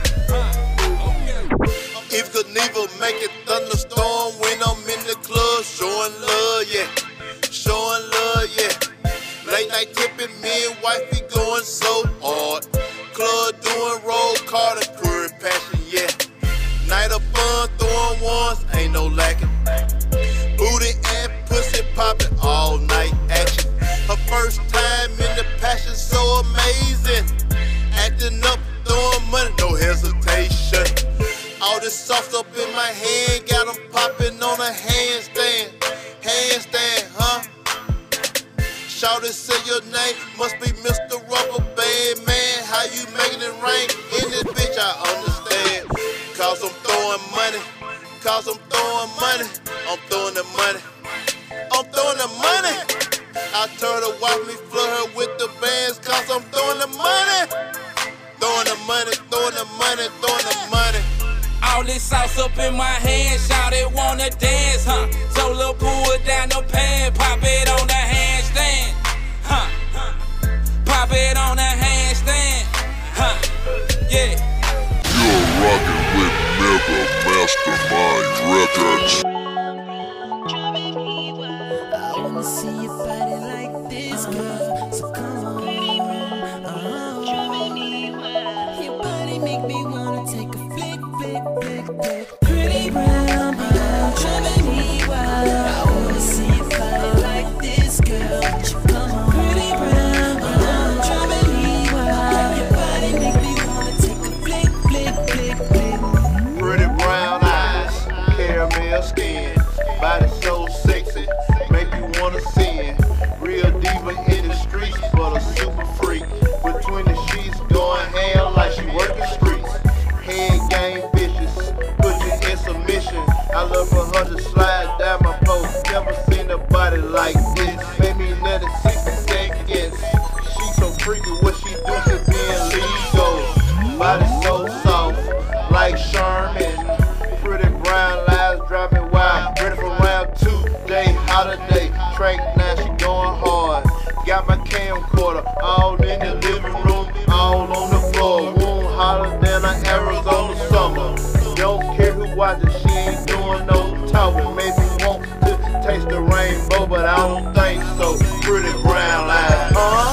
If could never make it thunderstorm when I'm in the club, showing love, yeah, showing love, yeah. Late night tipping, me and wifey going so hard. Club doing roll call and pure passion, yeah. Night of fun, throwing ones, ain't no lacking. Booty and pussy popping all night action. Her first time in the passion, so amazing. Acting up, throwing money, no hesitation. All this sauce up in my hand, got them popping on a handstand. Handstand, huh? Shawty say your name, must be Mister Rubber Band Man. How you making it rain in this bitch, I understand. Cause I'm throwing money, cause I'm throwing money. I'm throwing the money, I'm throwing the money. I told her watch me flood her with the bands, cause I'm throwing the money. Throwing the money, throwing the money, throwing the money. All this sauce up in my hand, shout it, wanna dance, huh? So little pull it down no pan, pop it on the handstand, huh? Pop it on the handstand, huh? Yeah. You're rockin' with Mega Mastermind Records. I wanna see your body like this, girl. So come on, uh-huh. Your body make me wanna take a flick, flick, flick, flick. Pretty brown, brown, driving me wild. I wanna see your body like this, girl. So come on, pretty brown, uh-huh. camcorder, all in the living room, all on the floor. Wound hotter than an Arizona summer. Don't care who watches, she ain't doing no talking. Maybe want to taste the rainbow, but I don't think so. Pretty brown eyes, huh?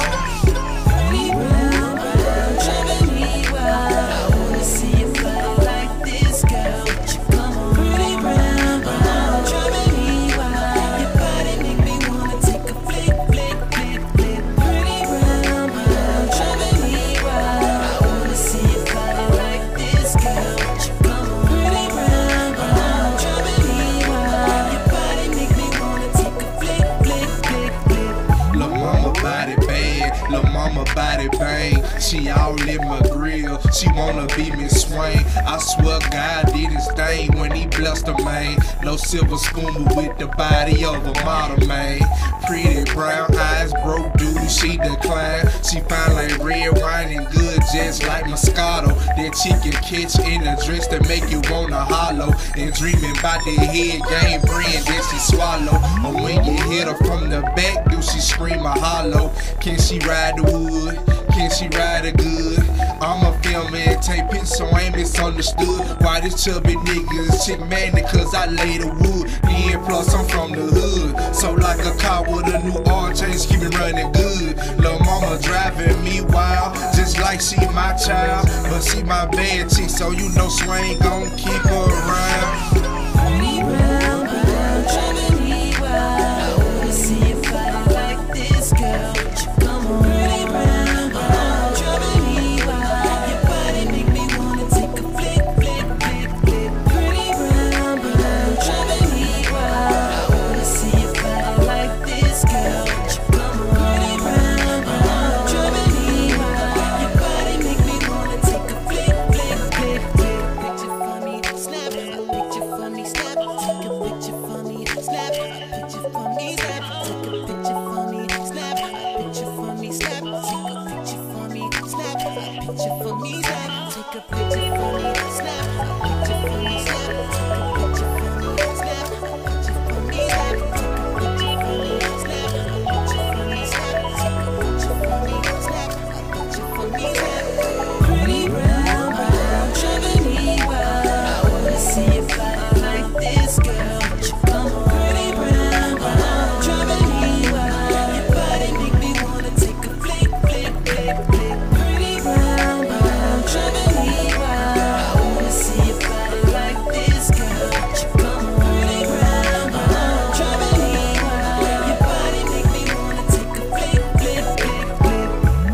Pretty brown, brown, driving me wild. I wanna see you fly like this, girl. Would you come on? Pretty brown, brown, driving me wild. Your body make me wanna take a flick, flick, flick, flick. Pretty brown, brown, driving me wild. I wanna see you fly like this, girl. Would you come on? Pretty brown, brown, driving me wild. Your body make me wanna take a flick, flick, flick, flick. Lil' mama body bad, lil' mama body bang. She all in my grill, she wanna be Miss Swain. I swear God did his thing when he blessed her, man. No silver spoon, but with the body of a model, man. Pretty brown eyes, broke dude, she declined. She fine like red wine and good, just like Moscato. That chicken catch in a dress that make you wanna hollow. And dreaming about that head game brand that she swallow. Or when you hit her from the back, do she scream a hollow? Can she ride the wood? Can she ride it good? I'm a film and take pictures so I ain't misunderstood. Why this chubby nigga is chick manic? Cause I lay the wood. Then plus I'm from the hood. So like a car with a new oil change, keep it running good. Lil' mama driving me wild, just like she my child. But she my bad chick, so you know Swain gon' keep her around. Pretty brown, brown, driving me wild. I wanna see you fly like this, girl. Would you come on? Pretty brown, brown, driving me wild. Your body make me wanna take a flick, flick, flick, flick. Pretty brown, brown, driving me wild. I wanna see you fly like this, girl. Would you come on? Pretty brown, brown, driving me wild. Your body make me wanna take a flick, flick, flick, flick. Picture for me, snap. A picture for me, snap. Take a picture for me, snap. A picture for me, snap. Take a picture for me, snap. A picture for me, snap. Take a picture for me, snap. A picture for me, snap. Take a picture for me, snap. A picture for me, snap. Take a picture for me, snap. A picture for me, snap. Take a picture for me, snap. A picture for me, snap. Take a picture for me, snap. A picture for me, snap. Pretty brown, brown, driving me wild. I wanna see you fly like this, girl. Would you come on? Pretty brown, brown, driving me wild. Your body make me wanna take a flick, flick, flick, flick. Pretty brown, brown, driving me wild. I wanna see you fly like this, girl. Would you come on? Pretty brown, brown, driving me wild. Your body make me wanna take a flick, flick, flick, flick.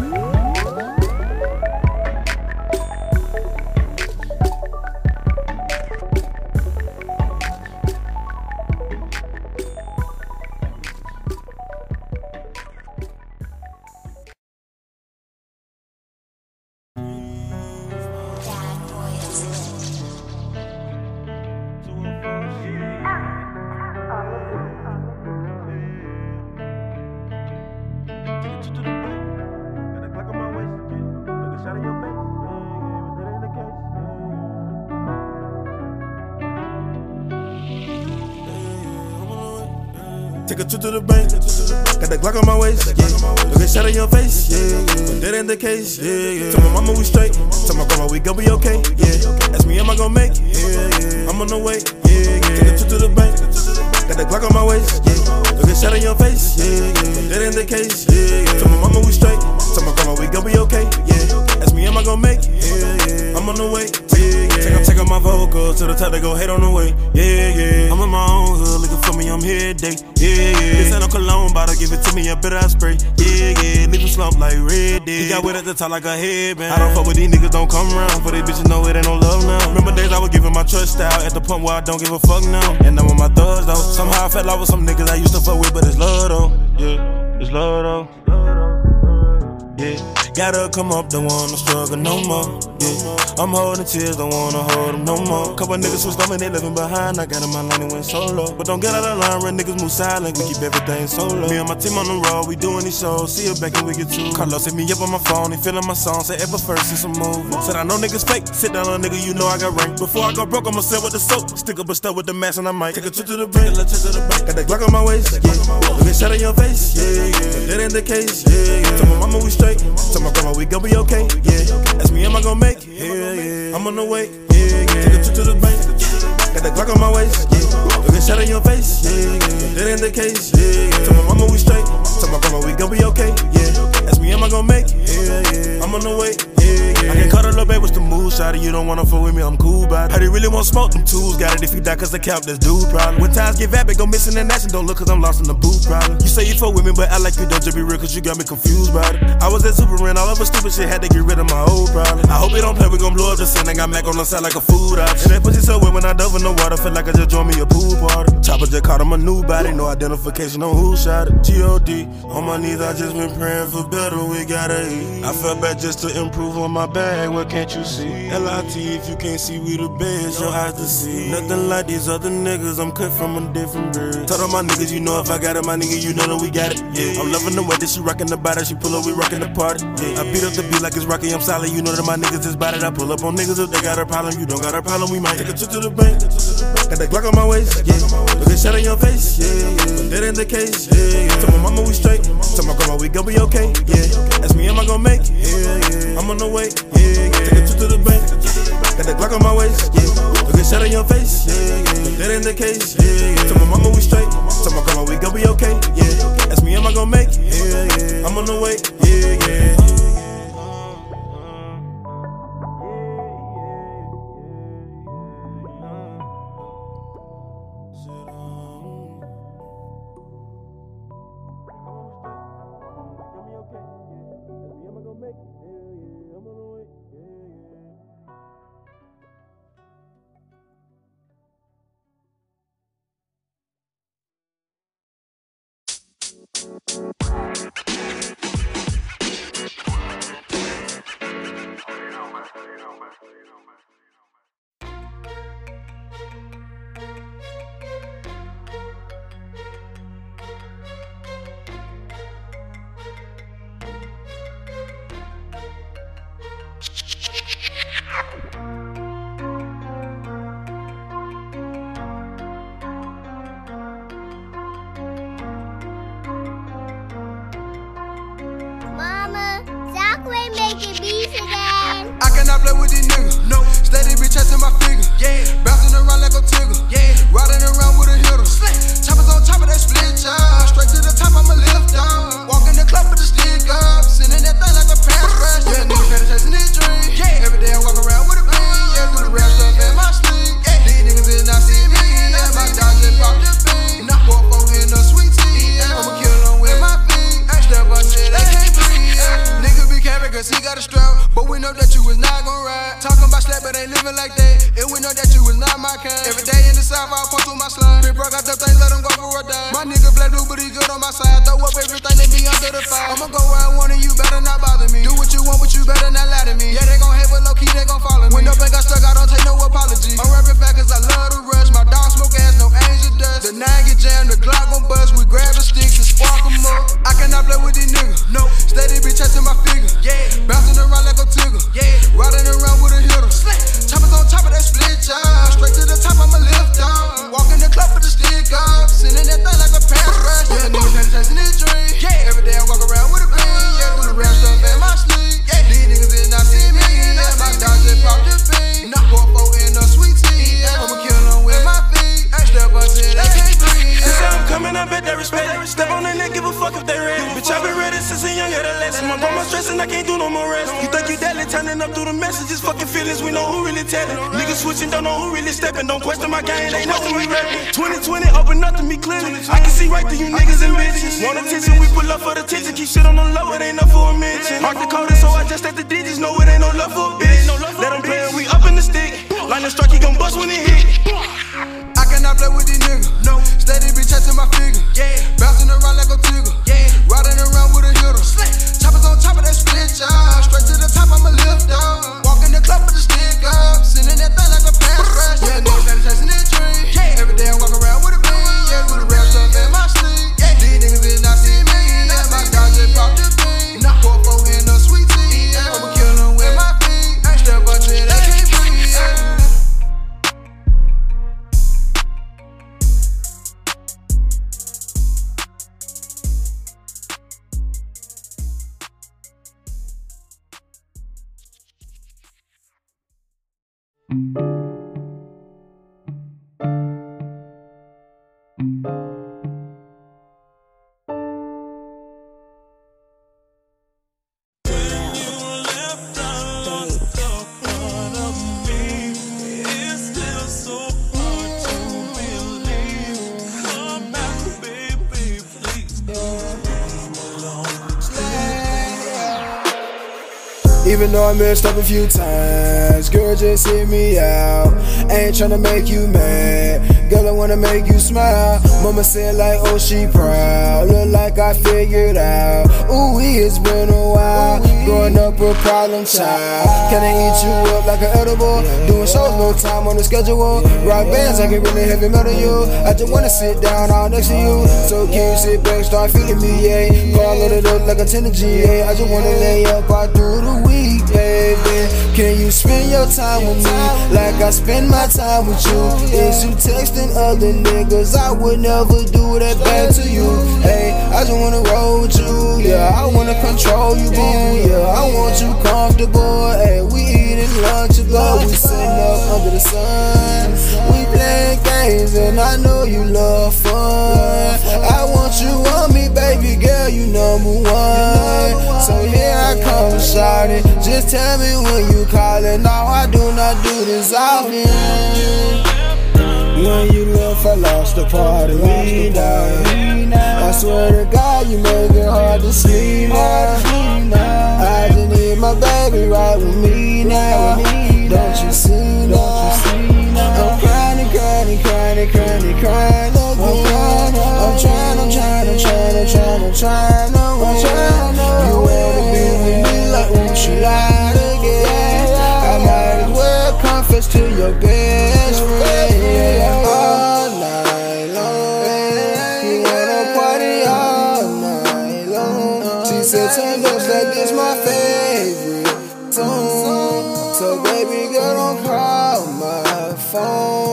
Take a trip to the bank, got that Glock on my waist, yeah. Look at shot in your face, yeah, yeah. But that ain't the case, yeah, yeah. Tell my mama we straight, tell my grandma we gon' be okay, yeah. Ask me, am I gon' make it, yeah, yeah. I'm on the way, yeah, yeah. Take a trip to the bank, got that Glock on my waist, yeah. Look at shot in your face, yeah, yeah. But that ain't the case, yeah, yeah. Tell my mama we straight, tell my grandma we gon' be okay, yeah. Ask me, am I gon' make it, yeah, yeah. I'm on the way, yeah, yeah. Take up, take up my vocals to the top, they go hate on the way, yeah, yeah. I'm in my own hood, looking for me, I'm here today, yeah. Yeah, yeah. This ain't no cologne, bottle, give it to me, I better I spray. Yeah, yeah, leave a slump like Red Dead. He got wet at the top like a headband. I don't fuck with these niggas, don't come around. For these bitches know it ain't no love now. Remember days I was giving my trust out at the point where I don't give a fuck now. And I'm with my thugs though. Somehow I fell out with some niggas I used to fuck with, but it's love though. Yeah, it's love though. Yeah, gotta come up, don't wanna struggle no more. Yeah. I'm holding tears, don't wanna hold them no more. Couple niggas switched up and they living behind. I got in my lane and went solo. But don't get out of line, real niggas move silent. We keep everything solo. Me and my team on the road, we doing these shows. See you back and we get two. Carlos hit me up on my phone, he feeling my song. Said ever first since a movie. Said I know niggas fake. Sit down on nigga, you know I got rank. Before I go broke, I'ma sell with the soap. Stick up a stuff with the mask and I might take a trip to the bank. Got that Glock on my waist, yeah. Look at shot in your face, yeah, yeah. That ain't the case, yeah, yeah. Tell my mama we straight. Tell my grandma we gon' be okay, yeah. Ask me, am I gon' make it? Yeah, yeah. I'm on the way, yeah, yeah. Take a trip to the bank. Got that Glock on my waist, yeah. Look at shot in your face, yeah, yeah. That ain't the case, yeah, yeah. Tell my mama we straight. Tell my grandma we gon' be okay, yeah. Ask me, am I gon' make it? Yeah, yeah. I'm on the way, yeah, yeah. I can cut a little bit with the move, shawty. You don't wanna fuck with me, I'm cool about it. How they really want smoke, them tools got it. If you die cause the count, that's dude problem. When times get vapid, go missing in action. Don't look cause I'm lost in the booth problem. You say you fuck with me, but I like you don't just be real cause you got me confused about it. I was at Super and all of a stupid shit, had to get rid of my old problem. I hope it don't play, we gon' blow up the scene. I got Mac on the side like a food option. And that pussy so wet when I dove in the water, feel like I just joined me a pool party. Chopper just caught him a new body, no identification on who shot it. G O D, on my knees, I just been praying for better, we gotta eat. I felt bad just to improve on my bag, what can't you see? L I T, if you can't see, we the best, your eyes to see. Nothing like these other niggas, I'm cut from a different bird. Told all my niggas, you know if I got it, my nigga, you know that we got it, yeah. I'm loving the way that she rockin' the body, she pull up, we rockin' the party, yeah. I beat up the beat like it's Rocky, I'm solid, you know that my niggas is bodied. I pull up on niggas if they got a problem, you don't got a problem, we might take a trip to the bank. Got that Glock on my waist, yeah. Look at shot in your face, yeah, yeah. That ain't the case, yeah, yeah. Tell my mama we straight, tell my grandma we gon' be okay, yeah. Ask me, am I gon' make it? Yeah, yeah. I'm on the way, yeah, yeah. Take a trip to the bank. Got that Glock on my waist, yeah. Look at shot in your face, yeah, yeah. That ain't the case, yeah, yeah. Tell my mama we straight, tell my grandma we gon' be okay, yeah. Ask me, am I gon' make it? Yeah, yeah. I'm on the way, yeah, yeah. Mama, Zach ain't making beats again. I cannot play with these niggas. No. Steady bitch chasing my figure. Yeah. Bouncing around like a tigger. Yeah. Riding around with a hitter. Slick. Choppers on top of that split job. Straight to the top, I'ma lift up. Walk in the club with the stick up. Sending that thing like a pass rush. Yeah, niggas better chasing this dream. Yeah. Every day I walk around with a beam. Yeah. Do the rap stuff in my sleep. Yeah. These niggas did not see me. Yeah. My dog just popped the beam. Knock four four in the sweet tea. Yeah. I'ma kill them with my feet. Step up, shit, I can't breathe. Yeah. Nigga be capping cause he got a strap. But we know that you was not gon' ride. Talking about slap, but ain't living like that. And we know that you was not my kind. Every day in the south, I punch through my slime. Big bro got them things, let him go for a dime. My nigga black blue, but he good on my side. Throw up everything, they be under the fire. I'ma go where I want and you better not bother me. Do what you want, but you better not lie to me. Yeah, they gon' hate, but low key, they gon' follow me. When the bank got stuck, I don't take no apology. I'm rapping back cause I love to rush. My dog smoke ass, no angel dust. The nine get jammed, the Glock gon' bust. We grab the sticks and spark them up. I cannot play with these niggas. No. Steady be chasing my figure. Yeah. Bouncing around like a tigger. Yeah. Riding around with a hitter. Slick. Choppers on top of that split job. Straight to the top, I'ma lift up. Walk in the club with the stick up. Sending that thing like a pass rush. Yeah, niggas steady chasing this dream. Yeah. Every day I walk around with a beam. Yeah. Do the rap stuff in my sleep. Yeah. These niggas did not see me. Yeah. My dog just popped the beam. Knock four four in the sweet tea. Yeah. I'ma kill them with my feet. Step up till they can't breathe. Since I'm coming, I bet they respect. Step on the neck, give a fuck if they ready. Bitch, I've been ready since a young adolescent. My grandma stressing, I can't do no more rest. You think you deadly, turning up through the messages. Fucking feelings, we know who really telling. Niggas switching, don't know who really stepping. Don't question my game, they know who we reppin'. twenty twenty, open up to me clearly. I can see right through you niggas and bitches. Want attention, we pull up for the attention. Keep shit on the low, it ain't enough for a mention. Mark the code, so I just at the digits. No, it ain't no love for a bitch. Let them play, we up in the stick. Line the strike, he gon' bust when it hit. I cannot play with these niggas. No. Steady be chasing my figure. Yeah. Bouncing around like a tigger. Yeah. Riding around with a hitter. Slick. Choppers on top of that split job. Straight to the top, I'ma lift up. Walk in the club Even though I messed up a few times, girl, just hit me out. Ain't tryna make you mad, girl, I wanna make you smile. Mama said like, oh, she proud, look like I figured out. Ooh, it's been a while, growing up a problem child. Can I eat you up like an edible? Doing shows, no time on the schedule. Rock bands, I can really heavy metal you. I just wanna sit down all next to you. So can you sit back, start feeling me, yeah. Call it up like a ten to G A. I just wanna lay up all through the week, baby. Can you spend your time with me like I spend my time with you? Is you texting other niggas? I would never do that back to you. Hey, I just wanna roll with you, yeah. I wanna control you, boo, yeah. I want you comfortable. Hey, we eating lunch ago, we sitting up under the sun. We playing games and I know you love fun. I want you on me, baby girl, you number one. So here I come, shawty. Just tell me when you callin'. No, I do not do this often. When you left, I lost the part of me now. I swear to God, you make it hard to sleep now. I just need my baby right with me now. Don't you see now? I'm crying, crying, crying, crying, crying again. I'm trying, I'm trying, I'm trying, I'm trying, I'm trying to win. You wanna be with me like when she lied again. I might as well confess to your best friend. All night long, you wanna party all night long. She said, turn up like this my favorite song. So baby girl, don't call my phone.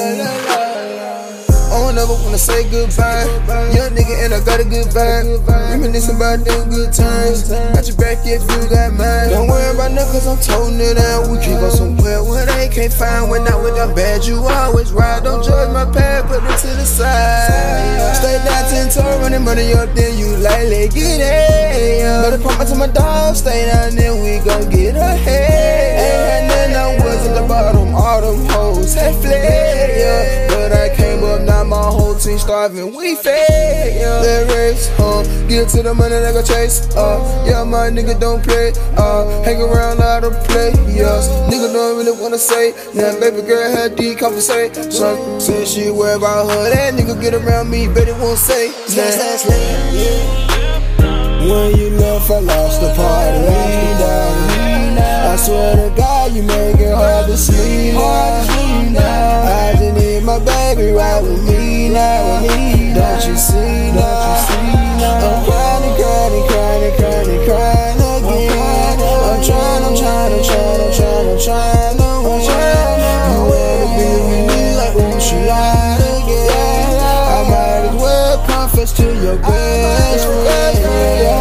I don't ever wanna say goodbye. Young nigga and I got a good vibe. Reminiscing about them good times. Got your back if you got mine. Don't worry about nothing cause I'm toting it out. We can go somewhere where they can't find. When not with them bad, you always ride. Don't judge my path, put it to the side. Stay down ten toes, running money up, then you lightly get it. Better promise to my dog, stay down there, we gon' get ahead. Ain't had nothing, I was at the bottom, all them hoes had fled, yeah. But I came up, now my whole team starving, we fed, yeah. That race, huh, get to the money like a chase, uh, yeah, my nigga don't play, uh, hang around out of play, yes. Nigga don't really wanna say, now baby girl had deep conversation. Son said she worry about her, that nigga get around me, bet it won't say, nah. Yeah. When you left, I lost the part of me down. I swear to God, you make it hard to sleep now. I just need my baby right with me now. Don't you see now? I'm crying, crying, crying, crying, crying again. I'm trying, I'm trying, I'm trying, I'm trying, I'm trying to win. You wanna be with me like when she lied again. I might as well confess to your best friend.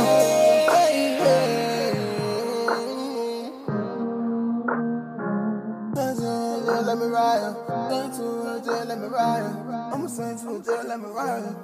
Let me ride, sing to her, just let me ride. I'ma sing to her, just let me ride.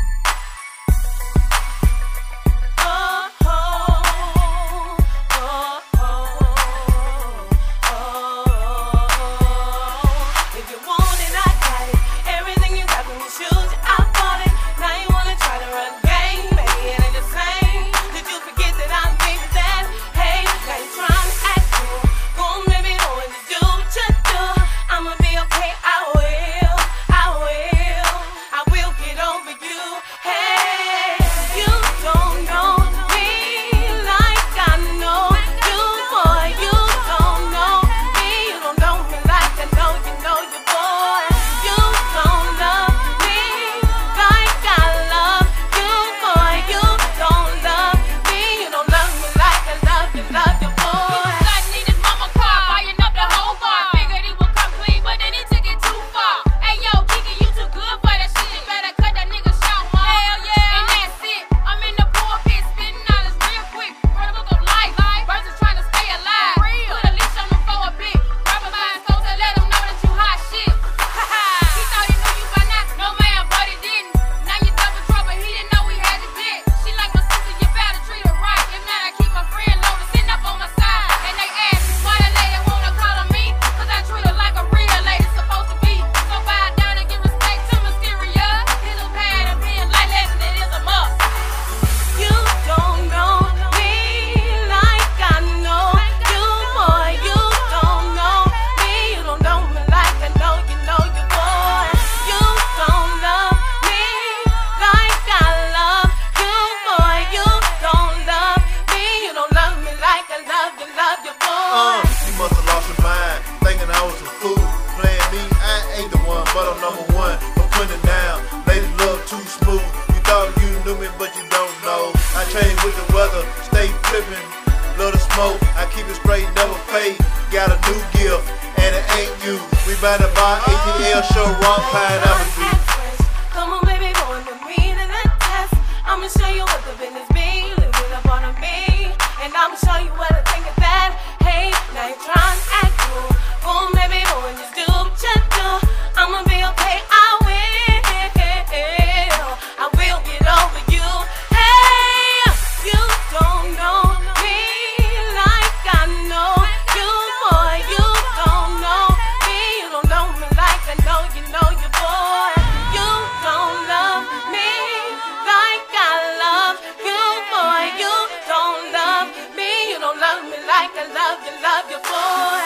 Oh, by the bar, eighteen L show, rock, pineapple street. Come on, baby, go into me to that test. I'ma show you what the business be. Live it up on me, and I'ma show you what I think of that. Hey, now you trying to act cool. Boom, baby, go and just do what you do. I'ma be okay, I will. I will get over you. Hey, you don't know me like I know you, boy. You don't know me. You don't know me like I know you know you, boy. You don't love me like I love you, boy. You don't love me. You don't love me like I love you, love you, boy.